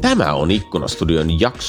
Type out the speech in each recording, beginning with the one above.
Tämä on Ikkunastudion jakso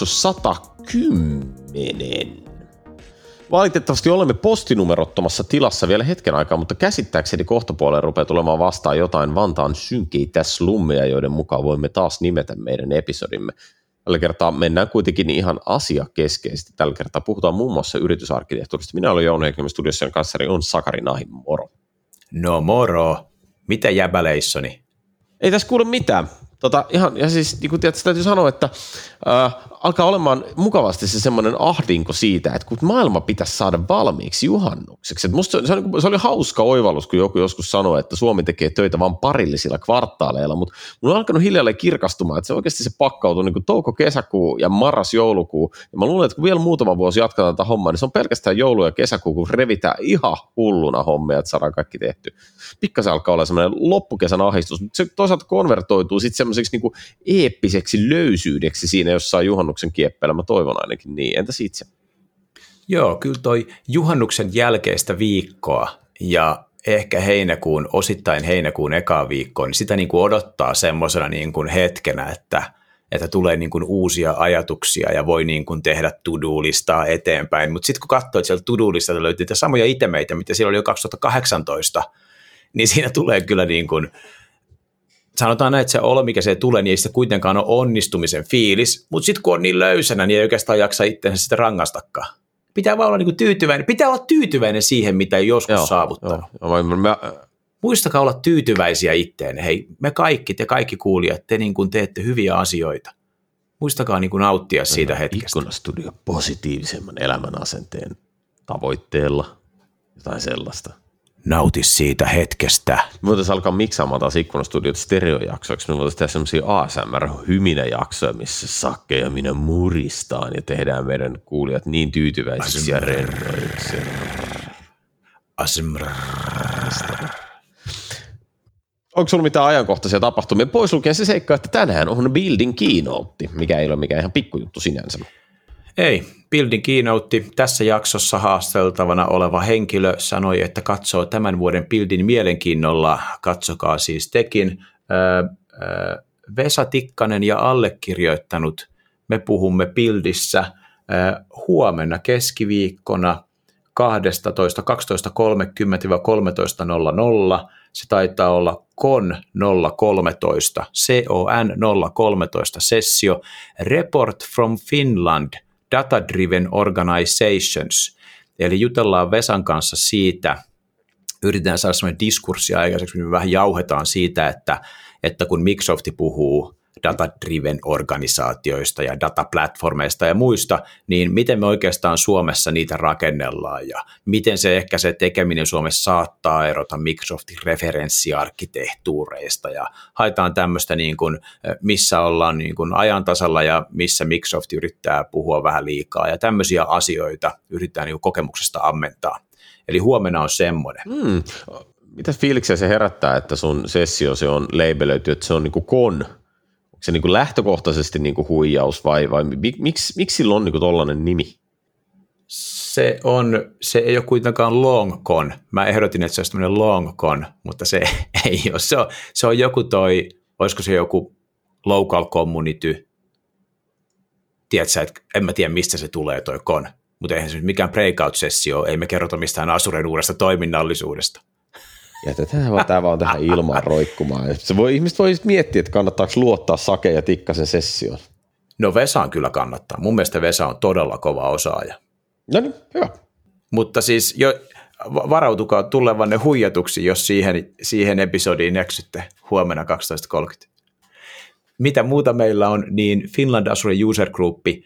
110. Valitettavasti olemme postinumerottomassa tilassa vielä hetken aikaa, mutta käsittääkseni kohtapuoleen rupeaa tulemaan vastaan jotain Vantaan synkeitä slummeja, joiden mukaan voimme taas nimetä meidän episodimme. Tällä kertaa mennään kuitenkin ihan asiakeskeisesti. Tällä kertaa puhutaan muun muassa yritysarkkitehtuurista. Minä olen Jouni Heikkilä, studiossa ja kanssani on Sakari Nahi. Moro. No moro. Mitä jäbäleissoni? Ei tässä kuule mitään. Ja siis niin kuin tiedät, täytyy sanoa, että alkaa olemaan mukavasti se semmoinen ahdinko siitä, että kun maailma pitäisi saada valmiiksi juhannukseksi. Että musta se oli hauska oivallus, kun joku joskus sanoi, että Suomi tekee töitä vain parillisilla kvartaaleilla, mutta mulla on alkanut hiljalleen kirkastumaan, että se oikeasti se pakkautuu niin kuin touko-kesäkuu ja marras-joulukuu. Ja mä luulen, että kun vielä muutama vuosi jatketaan tätä hommaa, niin se on pelkästään joulu ja kesäkuu, kun revitään ihan hulluna hommia, että saadaan kaikki tehty. Pikkasen alkaa olla semmoinen loppukesän ahdistus, mutta se toisaalta konvertoituu sitten semmoiseksi niin kuin eeppiseksi löysyydeksi siinä jossain juhannuksen kieppeillä, mä toivon ainakin niin. Entäs itse? Joo, kyllä toi juhannuksen jälkeistä viikkoa ja ehkä osittain heinäkuun ekaa viikkoa, niin sitä niin kuin odottaa semmoisena niin kuin hetkenä, että tulee niin kuin uusia ajatuksia ja voi niin kuin tehdä to-do-listaa eteenpäin. Mutta sitten kun katsoo, että sieltä to-do-listalta löytyy niitä samoja itemeitä, mitä siellä oli jo 2018, niin siinä tulee kyllä niin kuin sanotaan näin, että se olo, mikä se tulee, niin ei sitä kuitenkaan ole onnistumisen fiilis, mutta sitten kun on niin löysänä, niin ei oikeastaan jaksa itseänsä sitä rangaistakaan. Pitää vaan olla niin kuin tyytyväinen. Pitää olla tyytyväinen siihen, mitä ei joskus saavuttanut. Muistakaa olla tyytyväisiä itteen. Hei, me kaikki, te kaikki kuulijat, te niin kuin teette hyviä asioita. Muistakaa niin kuin nauttia siitä hetkestä. Ikkunastudio positiivisemman elämän asenteen tavoitteella, jotain sellaista. Nauti siitä hetkestä. Me voitaisiin alkaa miksaamaan taas Ikkunastudiot stereojaksoiksi. Me voitaisiin tehdä sellaisia ASMR-hyminäjaksoja, missä Sakke ja minä muristaan ja tehdään meidän kuulijat niin tyytyväisiksi ja rennoiksi. ASMR. Onko sinulla mitään ajankohtaisia tapahtumia? Pois lukien se seikka, että tänään on Building Keynote, mikä ei ole mikään ihan pikkujuttu sinänsä. Ei, Building Keynote. Tässä jaksossa haasteltavana oleva henkilö sanoi, että katsoo tämän vuoden Buildin mielenkiinnolla. Katsokaa siis tekin. Vesa Tikkanen ja allekirjoittanut. Me puhumme Buildissä huomenna keskiviikkona 12.30-13.00. Se taitaa olla CON 013, CON 013 sessio, Report from Finland, Data-Driven Organizations. Eli jutellaan Vesan kanssa siitä, yritetään saada sellainen diskurssi aikaiseksi, me vähän jauhetaan siitä, että kun Microsoft puhuu data-driven organisaatioista ja dataplatformeista ja muista, niin miten me oikeastaan Suomessa niitä rakennellaan ja miten se tekeminen Suomessa saattaa erota Microsoftin referenssiarkkitehtuureista ja haetaan tämmöistä niin kuin, missä ollaan niin kuin ajan tasalla ja missä Microsoft yrittää puhua vähän liikaa ja tämmöisiä asioita yritetään niin kuin kokemuksesta ammentaa. Eli huomenna on semmoinen. Mitä fiiliksiä se herättää, että sun sessio se on labelöity, että se on niin kuin CON? Onko se niin kuin lähtökohtaisesti niin kuin huijaus vai miksi sillä on niin kuin tollainen nimi? Se ei ole kuitenkaan LongCon. Mä ehdotin, että se olisi tämmöinen LongCon, mutta se ei ole. Se on joku olisiko se joku local community. Tiedätkö, että en mä tiedä mistä se tulee toi con, mutta eihän se mikään breakout-sessio, ei me kerrota mistään Azuren uudesta toiminnallisuudesta. Jätetään tämä vaan tähän ilmaan roikkumaan. Ihmiset voi miettiä, että kannattaako luottaa Sake ja Tikkasen sessioon. No Vesaan kyllä kannattaa. Mun mielestä Vesa on todella kova osaaja. No niin, hyvä. Mutta siis varautukaa tulevanne huijatuksi, jos siihen episodiin eksytte huomenna 12.30. Mitä muuta meillä on, niin Finland Azure User Group 2.6.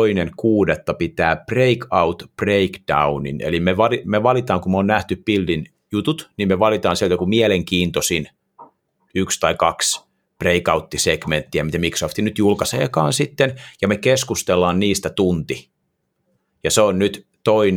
pitää Breakout Breakdownin, eli me valitaan, kun me on nähty Buildin jutut, niin me valitaan sieltä joku mielenkiintoisin 1 tai 2 breakout-segmenttiä, mitä Microsoft nyt julkaiseekaan sitten, ja me keskustellaan niistä tunti. Ja se on nyt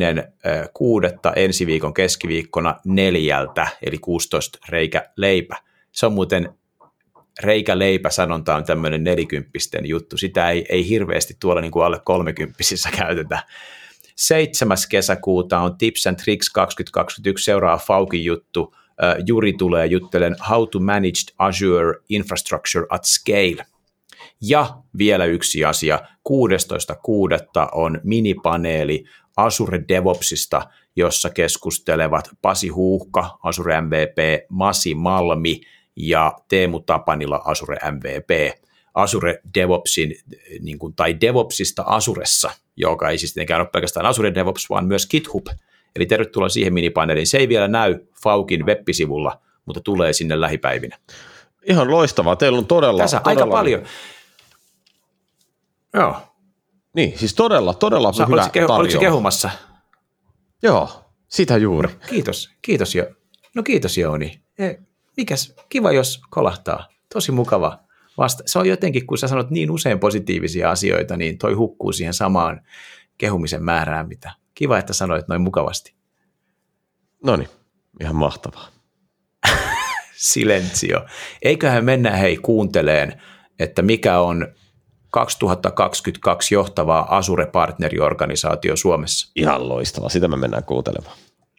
2.6. ensi viikon keskiviikkona 4, eli 16 reikäleipä. Se on muuten reikäleipä-sanonta on tämmöinen 40 juttu. Sitä ei hirveästi tuolla niin kuin alle 30 käytetä. 7. kesäkuuta on Tips and Tricks 2021, seuraa Faukin juttu. Juri tulee juttelen How to Manage Azure Infrastructure at Scale. Ja vielä yksi asia, 16.6. on minipaneeli Azure DevOpsista, jossa keskustelevat Pasi Huuhka, Azure MVP, Masi Malmi ja Teemu Tapanila, Azure MVP. Azure DevOpsin, tai DevOpsista Azuressa, joka ei siis tietenkään ole pelkästään Azure DevOps, vaan myös GitHub. Eli tervetuloa siihen minipaneeliin. Se ei vielä näy Faukin web-sivulla, mutta tulee sinne lähipäivinä. Ihan loistavaa. Teillä on todella aika paljon. Joo. Niin, siis todella hyvä tarjous. Oliko se kehumassa? Joo, sitä juuri. No, kiitos jo. No kiitos Jouni. Mikäs, kiva jos kolahtaa. Tosi mukava vasta. Se on jotenkin, kun sä sanot niin usein positiivisia asioita, niin toi hukkuu siihen samaan kehumisen määrään, mitä. Kiva, että sanoit noin mukavasti. Noniin, ihan mahtavaa. Silenzio. Eiköhän mennä kuunteleen, että mikä on 2022 johtava Azure-partneriorganisaatio Suomessa. Ihan loistavaa, sitä me mennään kuuntelemaan.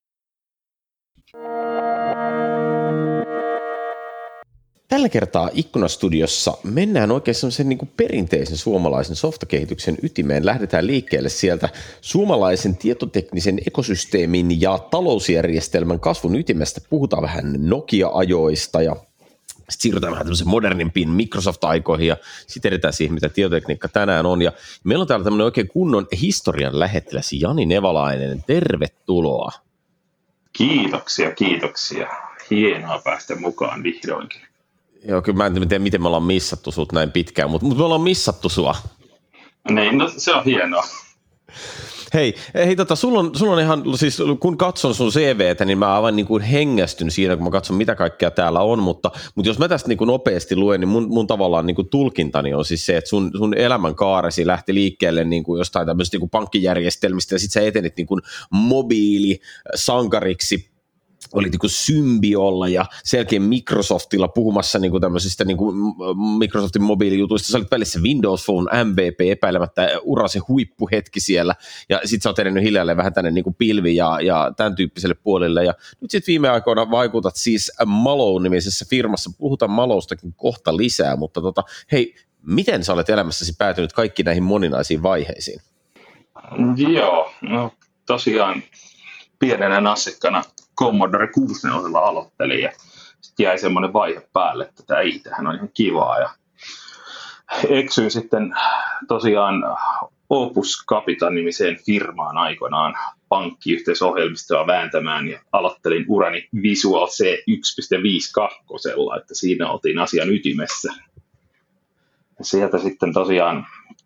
Tällä kertaa Ikkuna-studiossa mennään oikein semmoisen niin kuin perinteisen suomalaisen softakehityksen ytimeen. Lähdetään liikkeelle sieltä suomalaisen tietoteknisen ekosysteemin ja talousjärjestelmän kasvun ytimestä. Puhutaan vähän Nokia-ajoista ja sitten siirrytään vähän tämmöisen modernimpiin Microsoft-aikoihin ja sitten edetään siihen, mitä tietotekniikka tänään on. Ja meillä on täällä tämmöinen oikein kunnon historian lähettiläs Jani Nevalainen. Tervetuloa. Kiitoksia. Hienoa päästä mukaan vihdoinkin. Joo, kyllä mä en tiedä, miten me ollaan missattu sut näin pitkään, mutta me ollaan missattu sua. Niin, no se on hienoa. Hei, sulla on ihan, siis kun katson sun CVtä, niin mä aivan niin kuin hengästyn siinä, kun mä katson mitä kaikkea täällä on, mutta jos mä tästä niin kuin nopeasti luen, niin mun tavallaan niin kuin tulkintani on siis se, että sun elämänkaaresi lähti liikkeelle niin kuin jostain tämmöistä niin kuin pankkijärjestelmistä ja sit sä etenit niin kuin mobiilisankariksi, oli niin kuin Symbiolla ja selkeä Microsoftilla puhumassa niin kuin tämmöisistä niin kuin Microsoftin mobiilijutuista. Sä olit välissä Windows Phone MVP epäilemättä urasi huippuhetki siellä ja sit sä oot edennyt hiljalleen vähän tänne niin kuin pilvi ja tämän tyyppiselle puolelle ja nyt sit viime aikoina vaikutat siis Mallow-nimisessä firmassa. Puhutaan Mallowstakin kohta lisää, mutta hei, miten sä olet elämässäsi päätynyt kaikki näihin moninaisiin vaiheisiin? Joo, no tosiaan pienenä nassikkana Commodore 64 aloittelin ja sitten jäi semmoinen vaihe päälle, että tämä tämähän on ihan kivaa ja eksyin sitten tosiaan Opus Capital-nimiseen firmaan aikoinaan pankkiyhteisohjelmistoa vääntämään ja aloittelin urani Visual C 1.52, että siinä oltiin asian ytimessä. Ja sieltä sitten tosiaan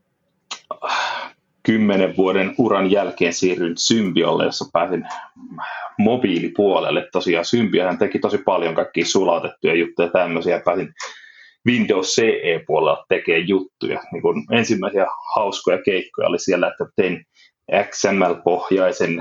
10 vuoden uran jälkeen siirryin Symbiolle, jossa pääsin mobiilipuolelle. Tosiaan Symbiohan teki tosi paljon kaikkia sulautettuja juttuja tämmöisiä. Pääsin Windows CE-puolella tekemään juttuja. Niin kun ensimmäisiä hauskoja keikkoja oli siellä, että tein XML-pohjaisen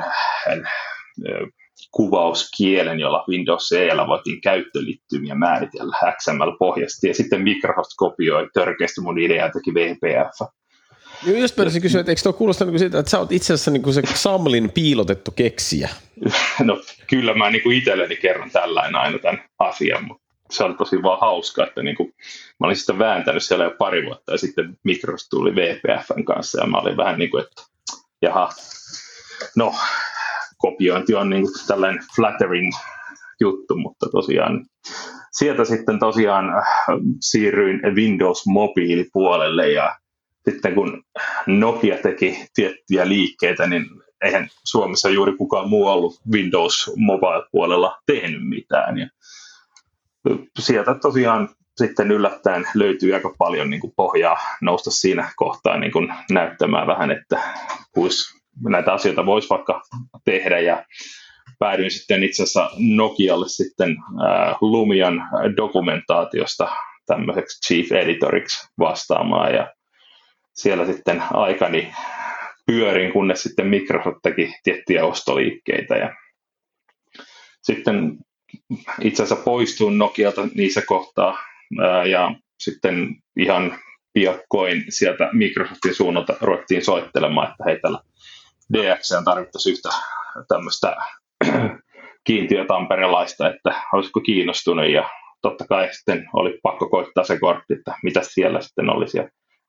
kuvauskielen, jolla Windows CE:llä voitiin käyttöliittymiä määritellä XML-pohjasti. Ja sitten Microsoft kopioi törkeästi mun ideaa ja teki VPF. Just pääsin kysyä, että eikö tuo kuulosta niin siitä, että sä oot itse asiassa niin se Xamlin piilotettu keksijä? No kyllä mä niin itselleni kerron tällainen aina tämän asian, mutta se on tosi vaan hauska, että niin kuin, mä olin sitä vääntänyt siellä jo pari vuotta ja sitten Microsoft tuli VPFn kanssa ja mä olin vähän niin kuin, että jaha, no kopiointi on niin kuin tällainen flattering juttu, mutta tosiaan sieltä sitten tosiaan siirryin Windows-mobiilipuolelle ja sitten kun Nokia teki tiettyjä liikkeitä, niin eihän Suomessa juuri kukaan muu ollut Windows Mobile-puolella tehnyt mitään. Ja sieltä tosiaan sitten yllättäen löytyy aika paljon niin kuin pohjaa nousta siinä kohtaa niin kuin näyttämään vähän, että näitä asioita voisi vaikka tehdä. Ja päädyin sitten itse asiassa Nokialle sitten Lumian dokumentaatiosta tämmöiseksi chief editoriksi vastaamaan ja siellä sitten aikani pyörin, kunnes sitten Microsoft teki tiettyjä ostoliikkeitä. Ja sitten itse asiassa poistuin Nokialta niissä kohtaa ja sitten ihan piakkoin sieltä Microsoftin suunnalta ruvettiin soittelemaan, että hei tällä DX:ään tarvittaisiin yhtä tämmöistä kiintiötamperelaista, että olisiko kiinnostunut ja totta kai sitten oli pakko koittaa se kortti, että mitä siellä sitten olisi. Ja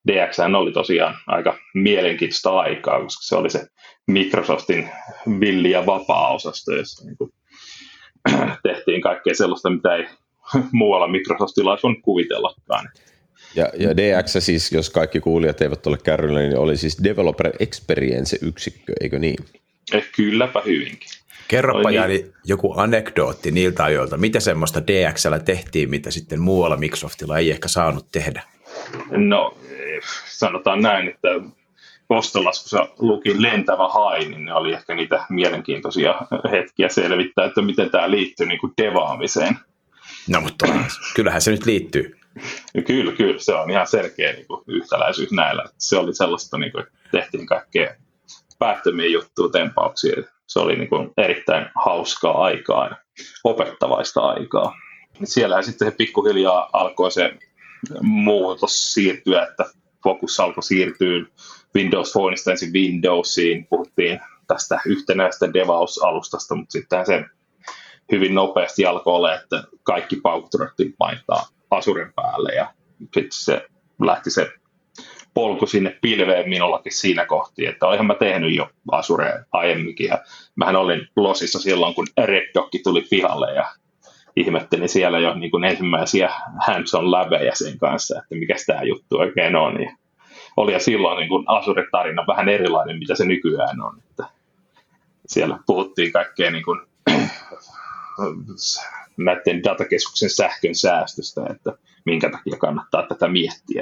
DXhän oli tosiaan aika mielenkiintoista aikaa, koska se oli se Microsoftin villi- ja vapaa-osasto, jossa niin kuin tehtiin kaikkea sellaista, mitä ei muualla Microsoftilla olisi voinut kuvitellakaan. Ja DX siis, jos kaikki kuulijat eivät ole kärryillä, niin oli siis Developer Experience-yksikkö, eikö niin? Kylläpä hyvinkin. Kerropa Jani joku anekdootti niiltä ajoilta, mitä semmoista DX:llä tehtiin, mitä sitten muualla Microsoftilla ei ehkä saanut tehdä? No, sanotaan näin, että postolaskussa luki lentävä hai, niin ne oli ehkä niitä mielenkiintoisia hetkiä selvittää, että miten tämä liittyy niin kuin devaamiseen. No, mutta kyllähän se nyt liittyy. Kyllä, se on ihan selkeä niin kuin yhtäläisyys näillä. Se oli sellaista, niin kuin, että tehtiin kaikkea päättömiä juttuja, tempauksia. Se oli niin kuin erittäin hauskaa aikaa ja opettavaista aikaa. Siellähän sitten se pikkuhiljaa alkoi se muutos siirtyä, että fokus alkoi siirtyä Windows Phoneista ensin Windowsiin. Puhuttiin tästä yhtenäistä DevOps-alustasta, mutta sitten se hyvin nopeasti alkoi olla, että kaikki paukut ruvettiin paintaa Azuren päälle ja sitten se lähti se polku sinne pilveen minullakin siinä kohti, että olinhan mä tehnyt jo Azurea aiemminkin ja mähän olin losissa silloin, kun Red Dog tuli pihalle ja ihmettelin siellä jo niin kuin ensimmäisiä hands-on läbejä sen kanssa, että mikä tämä juttu oikein on. Ja oli ja silloin niin kuin Azure-tarina vähän erilainen, mitä se nykyään on. Että siellä puhuttiin kaikkea niin kuin näiden datakeskuksen sähkön säästöstä, että minkä takia kannattaa tätä miettiä.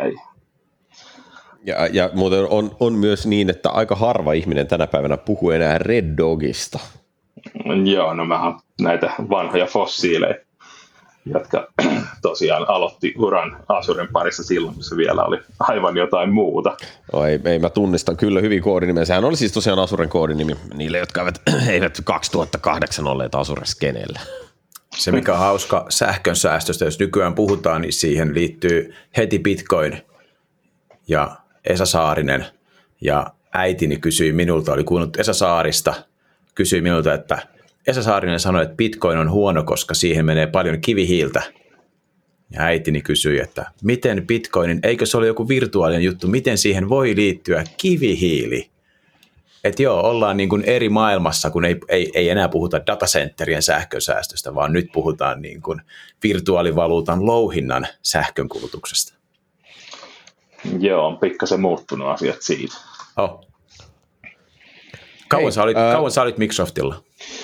Ja muuten on myös niin, että aika harva ihminen tänä päivänä puhuu enää Red Dogista. Joo, no mä oon näitä vanhoja fossiileja, jotka tosiaan aloitti uran Azuren parissa silloin, kun se vielä oli aivan jotain muuta. No ei mä tunnistan kyllä hyvin koodinimen. Sehän oli siis tosiaan Azuren koodinimi niille, jotka eivät 2008 olleet Azure-skeneellä. Se, mikä on hauska sähkön säästöstä, jos nykyään puhutaan, niin siihen liittyy heti Bitcoin ja Esa Saarinen. Ja äitini kysyi minulta, oli kuunnellut Esa Saarista, kysyi minulta, että Esa Saarinen sanoi, että Bitcoin on huono, koska siihen menee paljon kivihiiltä. Ja äitini kysyi, että miten Bitcoinin, eikö se ole joku virtuaalinen juttu, miten siihen voi liittyä kivihiili? Että joo, ollaan niin kuin eri maailmassa, kun ei enää puhuta datacenterien sähkönsäästöstä, vaan nyt puhutaan niin kuin virtuaalivaluutan louhinnan sähkönkulutuksesta. Joo, on pikkasen muuttunut asiat siitä. Oh. Kauan sä olit Microsoftilla?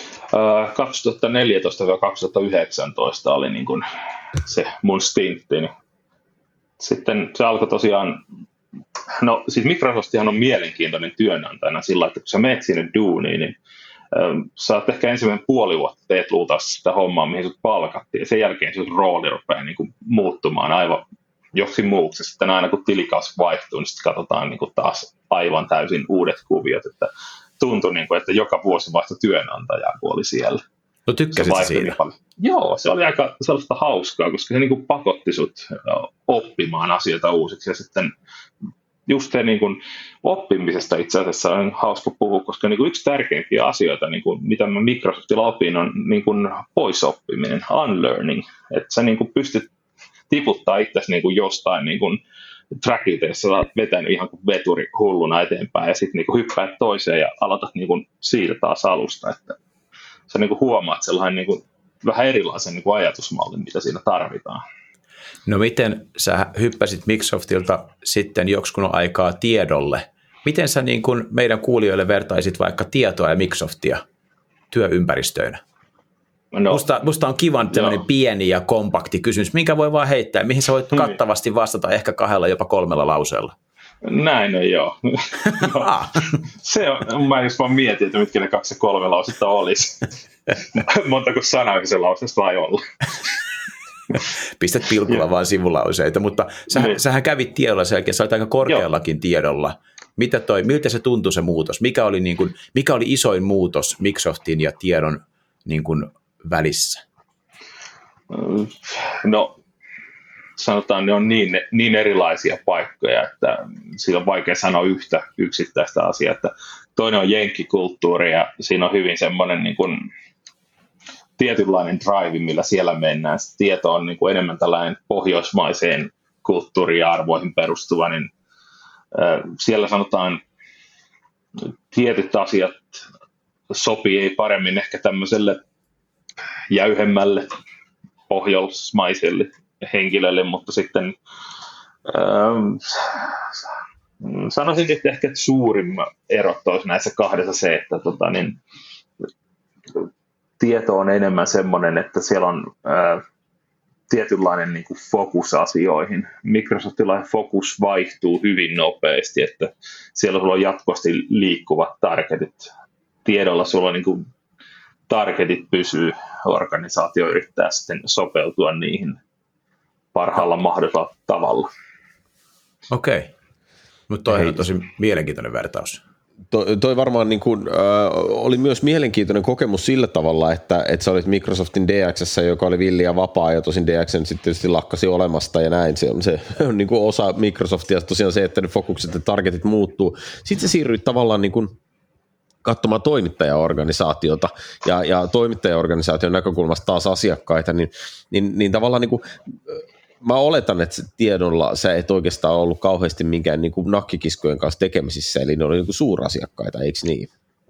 2014-2019 oli niin kuin se mun stintti. Sitten se alkoi tosiaan, no siis Microsoftihan on mielenkiintoinen työnantajana sillä, että kun sä menet sinne duuniin, niin sä oot ehkä ensimmäinen puoli vuotta teet luultavasti sitä hommaa, mihin sut palkattiin, ja sen jälkeen se rooli rupeaa niin kuin muuttumaan aivan joksi muuksi. Sitten aina kun tilikausi vaihtuu, niin sitten katsotaan niin kuin taas aivan täysin uudet kuviot, että tuntui, niin kuin, että joka vuosi vaihtoi työnantajaa, kun oli siellä. No tykkäsit siitä? Joo, se oli aika sellaista hauskaa, koska se niin kuin pakotti sut oppimaan asioita uusiksi. Ja sitten just se niin kuin oppimisesta itse asiassa on hauska puhua, koska niin kuin yksi tärkeimpiä asioita, niin kuin, mitä mä Microsoftilla opin, on niin kuin poisoppiminen, unlearning. Että sä niin kuin pystyt tiputtaa itsesi niin kuin jostain niin kuin trackilta, jossa sä oot vetänyt ihan kuin veturi hulluna eteenpäin ja sitten niin hyppäät toiseen ja aloitat niin siitä taas alusta. Että sä niin kuin huomaat sellainen niin kuin vähän erilaisen niin kuin ajatusmallin, mitä siinä tarvitaan. No miten sä hyppäsit Microsoftilta sitten joksikun aikaa tiedolle? Miten sä niin kuin meidän kuulijoille vertaisit vaikka tietoa ja Microsoftia työympäristöinä? No, musta on kivan tämmöinen pieni ja kompakti kysymys, minkä voi vaan heittää, mihin sä voit kattavasti vastata ehkä 2, jopa 3 lauseella. Näin on joo. No, se on, mä just vaan mietin, että mitkä ne 2 ja 3 lausetta olisi. Montako sanaa se lauseesta vai olla? Pistät pilkulla vaan sivulauseita, mutta sähän kävit tiedolla sen jälkeen, sä olit aika korkeallakin tiedolla. Miltä se tuntui se muutos? Mikä oli isoin muutos Microsoftin ja tiedon niin kuin välissä? No sanotaan, ne on niin erilaisia paikkoja, että siitä on vaikea sanoa yhtä yksittäistä asiaa. Että toinen on jenkkikulttuuri ja siinä on hyvin semmoinen niin kuin tietynlainen drive, millä siellä mennään. Se tieto on niin kuin enemmän tällainen pohjoismaiseen kulttuuriin ja arvoihin perustuva, niin Siellä sanotaan, tietyt asiat sopii ei paremmin ehkä tämmöiselle jäyhemmälle pohjoismaiselle henkilölle, mutta sitten sanoisin, että ehkä suurimmat erot olisi näissä kahdessa se, että tieto on enemmän semmoinen, että siellä on tietynlainen niin kuin fokus asioihin. Microsoftilla fokus vaihtuu hyvin nopeasti, että siellä sulla on jatkuvasti liikkuvat targetit. Tiedolla sulla niin kuin targetit pysyy, organisaatio yrittää sitten sopeutua niihin parhaalla mahdollisella tavalla. Okei, mutta toi on tosi mielenkiintoinen vertaus. Toi varmaan niin kuin, oli myös mielenkiintoinen kokemus sillä tavalla, että sä olit Microsoftin DX:ssä, joka oli villi ja vapaa, ja tosin DX sitten tietysti lakkasi olemasta ja näin. Se on niin kuin osa Microsoftia, tosiaan se, että ne fokukset ja targetit muuttuu. Sitten se siirryt tavallaan niin kuin katsomaan toimittajaorganisaatiota ja toimittajaorganisaation näkökulmasta taas asiakkaita, niin tavallaan niin kuin, mä oletan, että tiedolla sä et oikeastaan ollut kauheasti minkään niin kuin nakkikiskojen kanssa tekemisissä, eli ne oli niin kuin suurasiakkaita, eikö niin?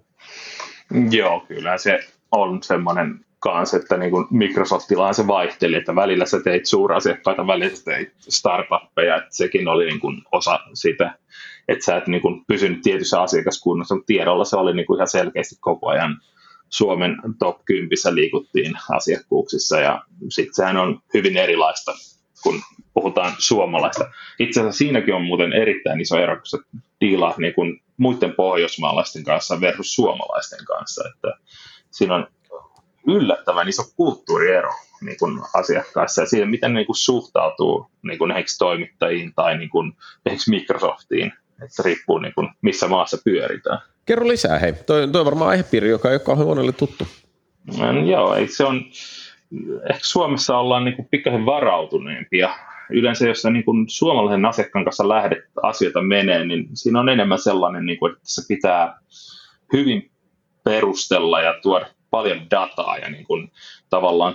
Joo, kyllä se on semmoinen kanssa, että niin kuin Microsoftillahan se vaihteli, että välillä sä teit suurasiakkaita, välillä sä teit startuppeja, että sekin oli niin kuin osa sitä, että sä et niin kuin pysynyt tietyssä asiakaskunnassa, mutta tiedolla se oli niin kuin ihan selkeästi koko ajan Suomen top 10 liikuttiin asiakkuuksissa, ja sitten sehän on hyvin erilaista, kun puhutaan suomalaista. Itse asiassa siinäkin on muuten erittäin iso ero, kun sä diilaat niin kuin muiden pohjoismaalaisten kanssa versus suomalaisten kanssa, että siinä on yllättävän iso kulttuuriero niin kuin asiakkaissa ja siihen, miten ne niin kuin suhtautuu niin kuin esimerkiksi toimittajiin tai niin kuin esimerkiksi Microsoftiin, että riippuu niin kuin missä maassa pyöritään. Kerro lisää, hei. Toi on varmaan aihepiiri, joka ei ole kauhean monelle tuttu. Joo, se on, ehkä Suomessa ollaan niin kuin pikkasen varautuneempia. Yleensä jos sä niin kuin suomalaisen asiakkaan kanssa lähdet asioita menee, niin siinä on enemmän sellainen, niin kuin, että se pitää hyvin perustella ja tuoda paljon dataa ja niin kuin, tavallaan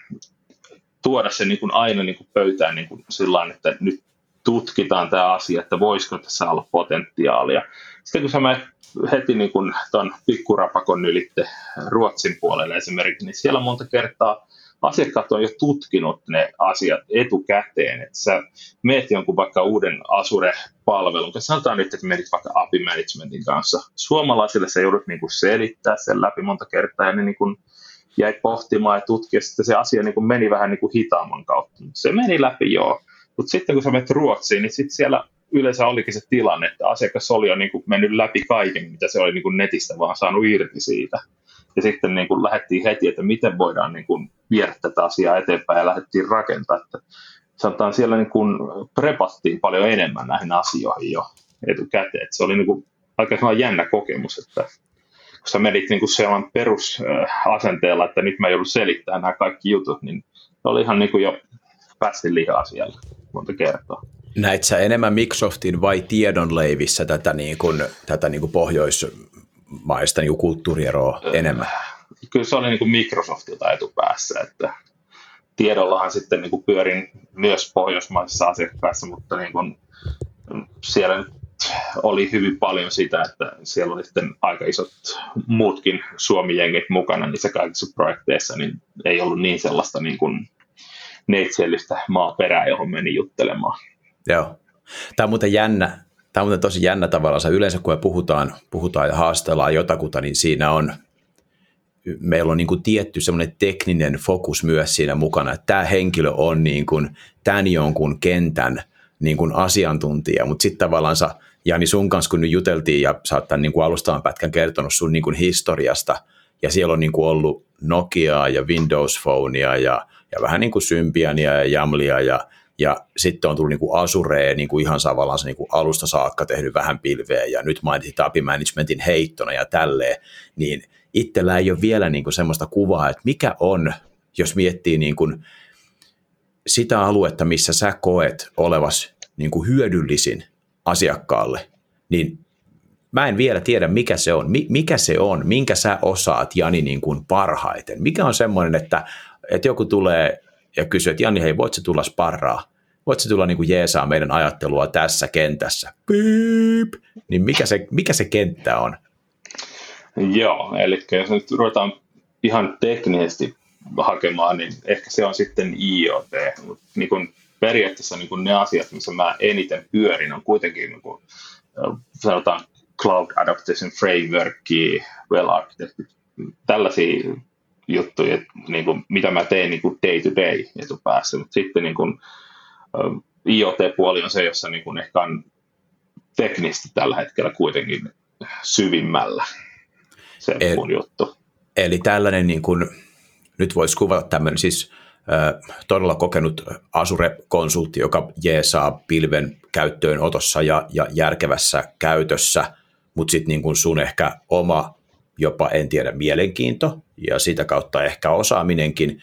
tuoda se niin kuin aina niin kuin pöytään niin kuin sillain, että nyt tutkitaan tämä asia, että voisiko tässä olla potentiaalia. Sitten kun sä menet heti niin kuin tuon pikkurapakon ylitte Ruotsin puolelle esimerkiksi, niin siellä monta kertaa asiakkaat on jo tutkinut ne asiat etukäteen, että sä meet jonkun vaikka uuden Azure-palvelun, sanotaan nyt, että menit vaikka API Managementin kanssa. Suomalaisille sä joudut niin kuin selittää sen läpi monta kertaa, ja ne niin kuin jäi pohtimaan ja tutkia, sitten se asia niin kuin meni vähän niin kuin hitaamman kautta. Se meni läpi joo, mutta sitten kun sä menet Ruotsiin, niin sitten siellä yleensä olikin se tilanne, että asiakas oli jo niin kuin mennyt läpi kaiken, mitä se oli niin kuin netistä vaan saanut irti siitä. Ja sitten niin kuin lähdettiin heti, että miten voidaan niin kuin viedä tätä asiaa eteenpäin ja lähdettiin rakentaa. Että sanotaan siellä niin kuin prepattiin paljon enemmän näihin asioihin jo etukäteen. Että se oli niin kuin aika jännä kokemus, että kun sä menit niin kuin sellainen perusasenteella, että nyt mä joudun selittämään nämä kaikki jutut, niin oli ihan niin kuin jo päästin lihaa siellä monta kertaa. Näit sä enemmän Microsoftin vai tiedonleivissä tätä pohjoismaista niin kulttuurieroa enemmän? Kyllä se oli niin kuin Microsoftilta etupäässä, että tiedollahan sitten niin kuin pyörin myös pohjoismaisissa asiakkaissa, mutta niin kuin siellä oli hyvin paljon sitä, että siellä oli sitten aika isot muutkin Suomi-jengit mukana niissä kaikissa projekteissa, niin ei ollut niin sellaista niin kuin neitsellistä maaperää, johon meni juttelemaan. Joo. Tämä on muuten jännä. Tämä on muuten tosi jännä tavallaan. Yleensä kun me puhutaan ja haastellaan jotakuta, niin meillä on niin kuin tietty semmoinen tekninen fokus myös siinä mukana, että tämä henkilö on niin kuin tämän jonkun kentän niin kuin asiantuntija, mutta sitten tavallaan Jani sun kanssa, kun nyt juteltiin ja sä oot tämän niin kuin alustavan pätkän kertonut sun niin kuin historiasta, ja siellä on niin kuin ollut Nokiaa ja Windows Phonea ja vähän niin kuin Symbiania ja Jamlia ja sitten on tullut niin kuin Azureen niin kuin ihan tavallaan se niin kuin alusta saakka tehnyt vähän pilveä ja nyt mainitsit API Managementin heittona ja tälleen, niin itsellä ei ole vielä niin kuin semmoista kuvaa, että mikä on, jos miettii niin kuin sitä aluetta, missä sä koet olevas niin kuin hyödyllisin asiakkaalle, niin mä en vielä tiedä, mikä se on, minkä sä osaat, Jani, niin kuin parhaiten. Mikä on semmoinen, että joku tulee ja kysyy, että Jani, hei, voit sä tulla sparraa? voitko tulla niin kuin jeesaa meidän ajattelua tässä kentässä? Piip! Niin mikä se kenttä on? Joo, eli jos nyt ruvetaan ihan teknisesti hakemaan, niin ehkä se on sitten IoT. Niin kuin periaatteessa niin kuin ne asiat, missä mä eniten pyörin, on kuitenkin niin kuin, sanotaan Cloud Adaptation Framework, Well Architected, tällaisia juttuja, niin kuin, mitä mä teen niin kuin day to day etupäässä. Mutta sitten niin kuin, IoT-puoli on se, jossa niin kuin ehkä on teknisesti tällä hetkellä kuitenkin syvimmällä se mun juttu. Eli tällainen, niin kuin, nyt voisi kuvata tämmöinen siis todella kokenut Azure-konsultti, joka jeesaa pilven käyttöönotossa ja järkevässä käytössä, mutta sitten niin kuin sun ehkä oma, jopa en tiedä, mielenkiinto ja sitä kautta ehkä osaaminenkin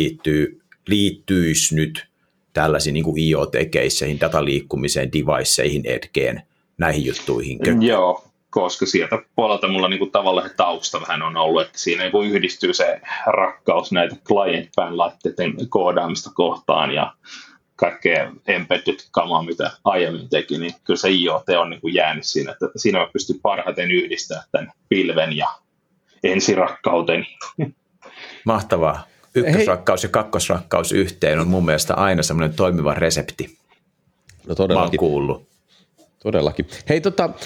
liittyisi nyt tällaisiin niin kuin IoT-keisseihin, dataliikkumiseen, deviceihin, edgeen, näihin juttuihin. Joo, koska sieltä puolelta mulla niin kuin tavallaan tausta vähän on ollut, että siinä niin kuin yhdistyy se rakkaus näitä client-laitteiden koodaamista kohtaan ja kaikkea embedded-kamaa, mitä aiemmin teki, niin kyllä se IoT on niin kuin jäänyt siinä, että siinä mä pystyn parhaiten yhdistämään tämän pilven ja ensirakkauteni. Mahtavaa. Ykkösrakkaus ja kakkosrakkaus yhteen on mun mielestä aina semmoinen toimiva resepti. No todellakin. Mä oon kuullut. Todellakin. Hei,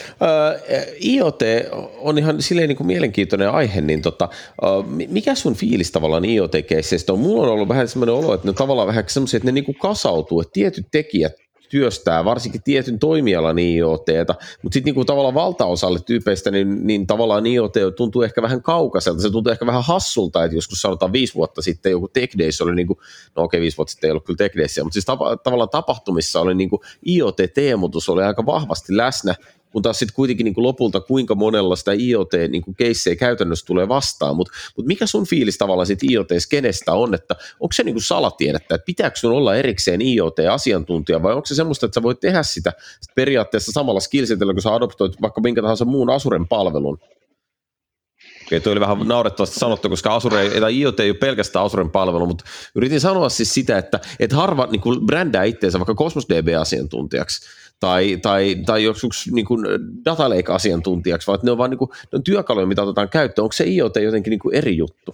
IoT on ihan silleen niin kuin mielenkiintoinen aihe, niin mikä sun fiilis tavallaan IoT-keisseistä on? Mulla on ollut vähän semmoinen olo, että ne tavallaan vähän semmoisia, että ne niin kuin kasautuu, että tietyt tekijät työstää varsinkin tietyn toimialan IoT:ta, mutta sitten niin tavallaan valtaosalle tyypeistä, niin tavallaan IoT tuntuu ehkä vähän kaukaiselta, se tuntuu ehkä vähän hassulta, että joskus sanotaan 5 vuotta sitten joku Tech Days oli, 5 vuotta sitten ei ollut kyllä Tech Daysia, mutta siis tavallaan tapahtumissa oli IoT-teemutus oli aika vahvasti läsnä, kun taas sitten kuitenkin niin kuin lopulta kuinka monella sitä IoT-keissejä käytännössä tulee vastaan, mutta mikä sun fiilis tavallaan sitten IoT-skenestä on, että onko se niin kuin salatiedettä, että pitääkö sun olla erikseen IoT-asiantuntija vai onko se semmoista, että sä voit tehdä sitä periaatteessa samalla skillsetillä, kun sä adoptoit vaikka minkä tahansa muun Azuren palvelun? Okei, toi oli vähän naurettavasti sanottu, koska IoT ei ole pelkästään Azuren palvelu, mutta yritin sanoa siis sitä, että harva niin kuin brändää itseensä vaikka Cosmos DB-asiantuntijaksi tai joskus niin kuin Data Lake-asiantuntijaksi, vaan ne on vaan niin kuin, ne on työkaluja, mitä otetaan käyttöön. Onko se IoT jotenkin niin kuin eri juttu?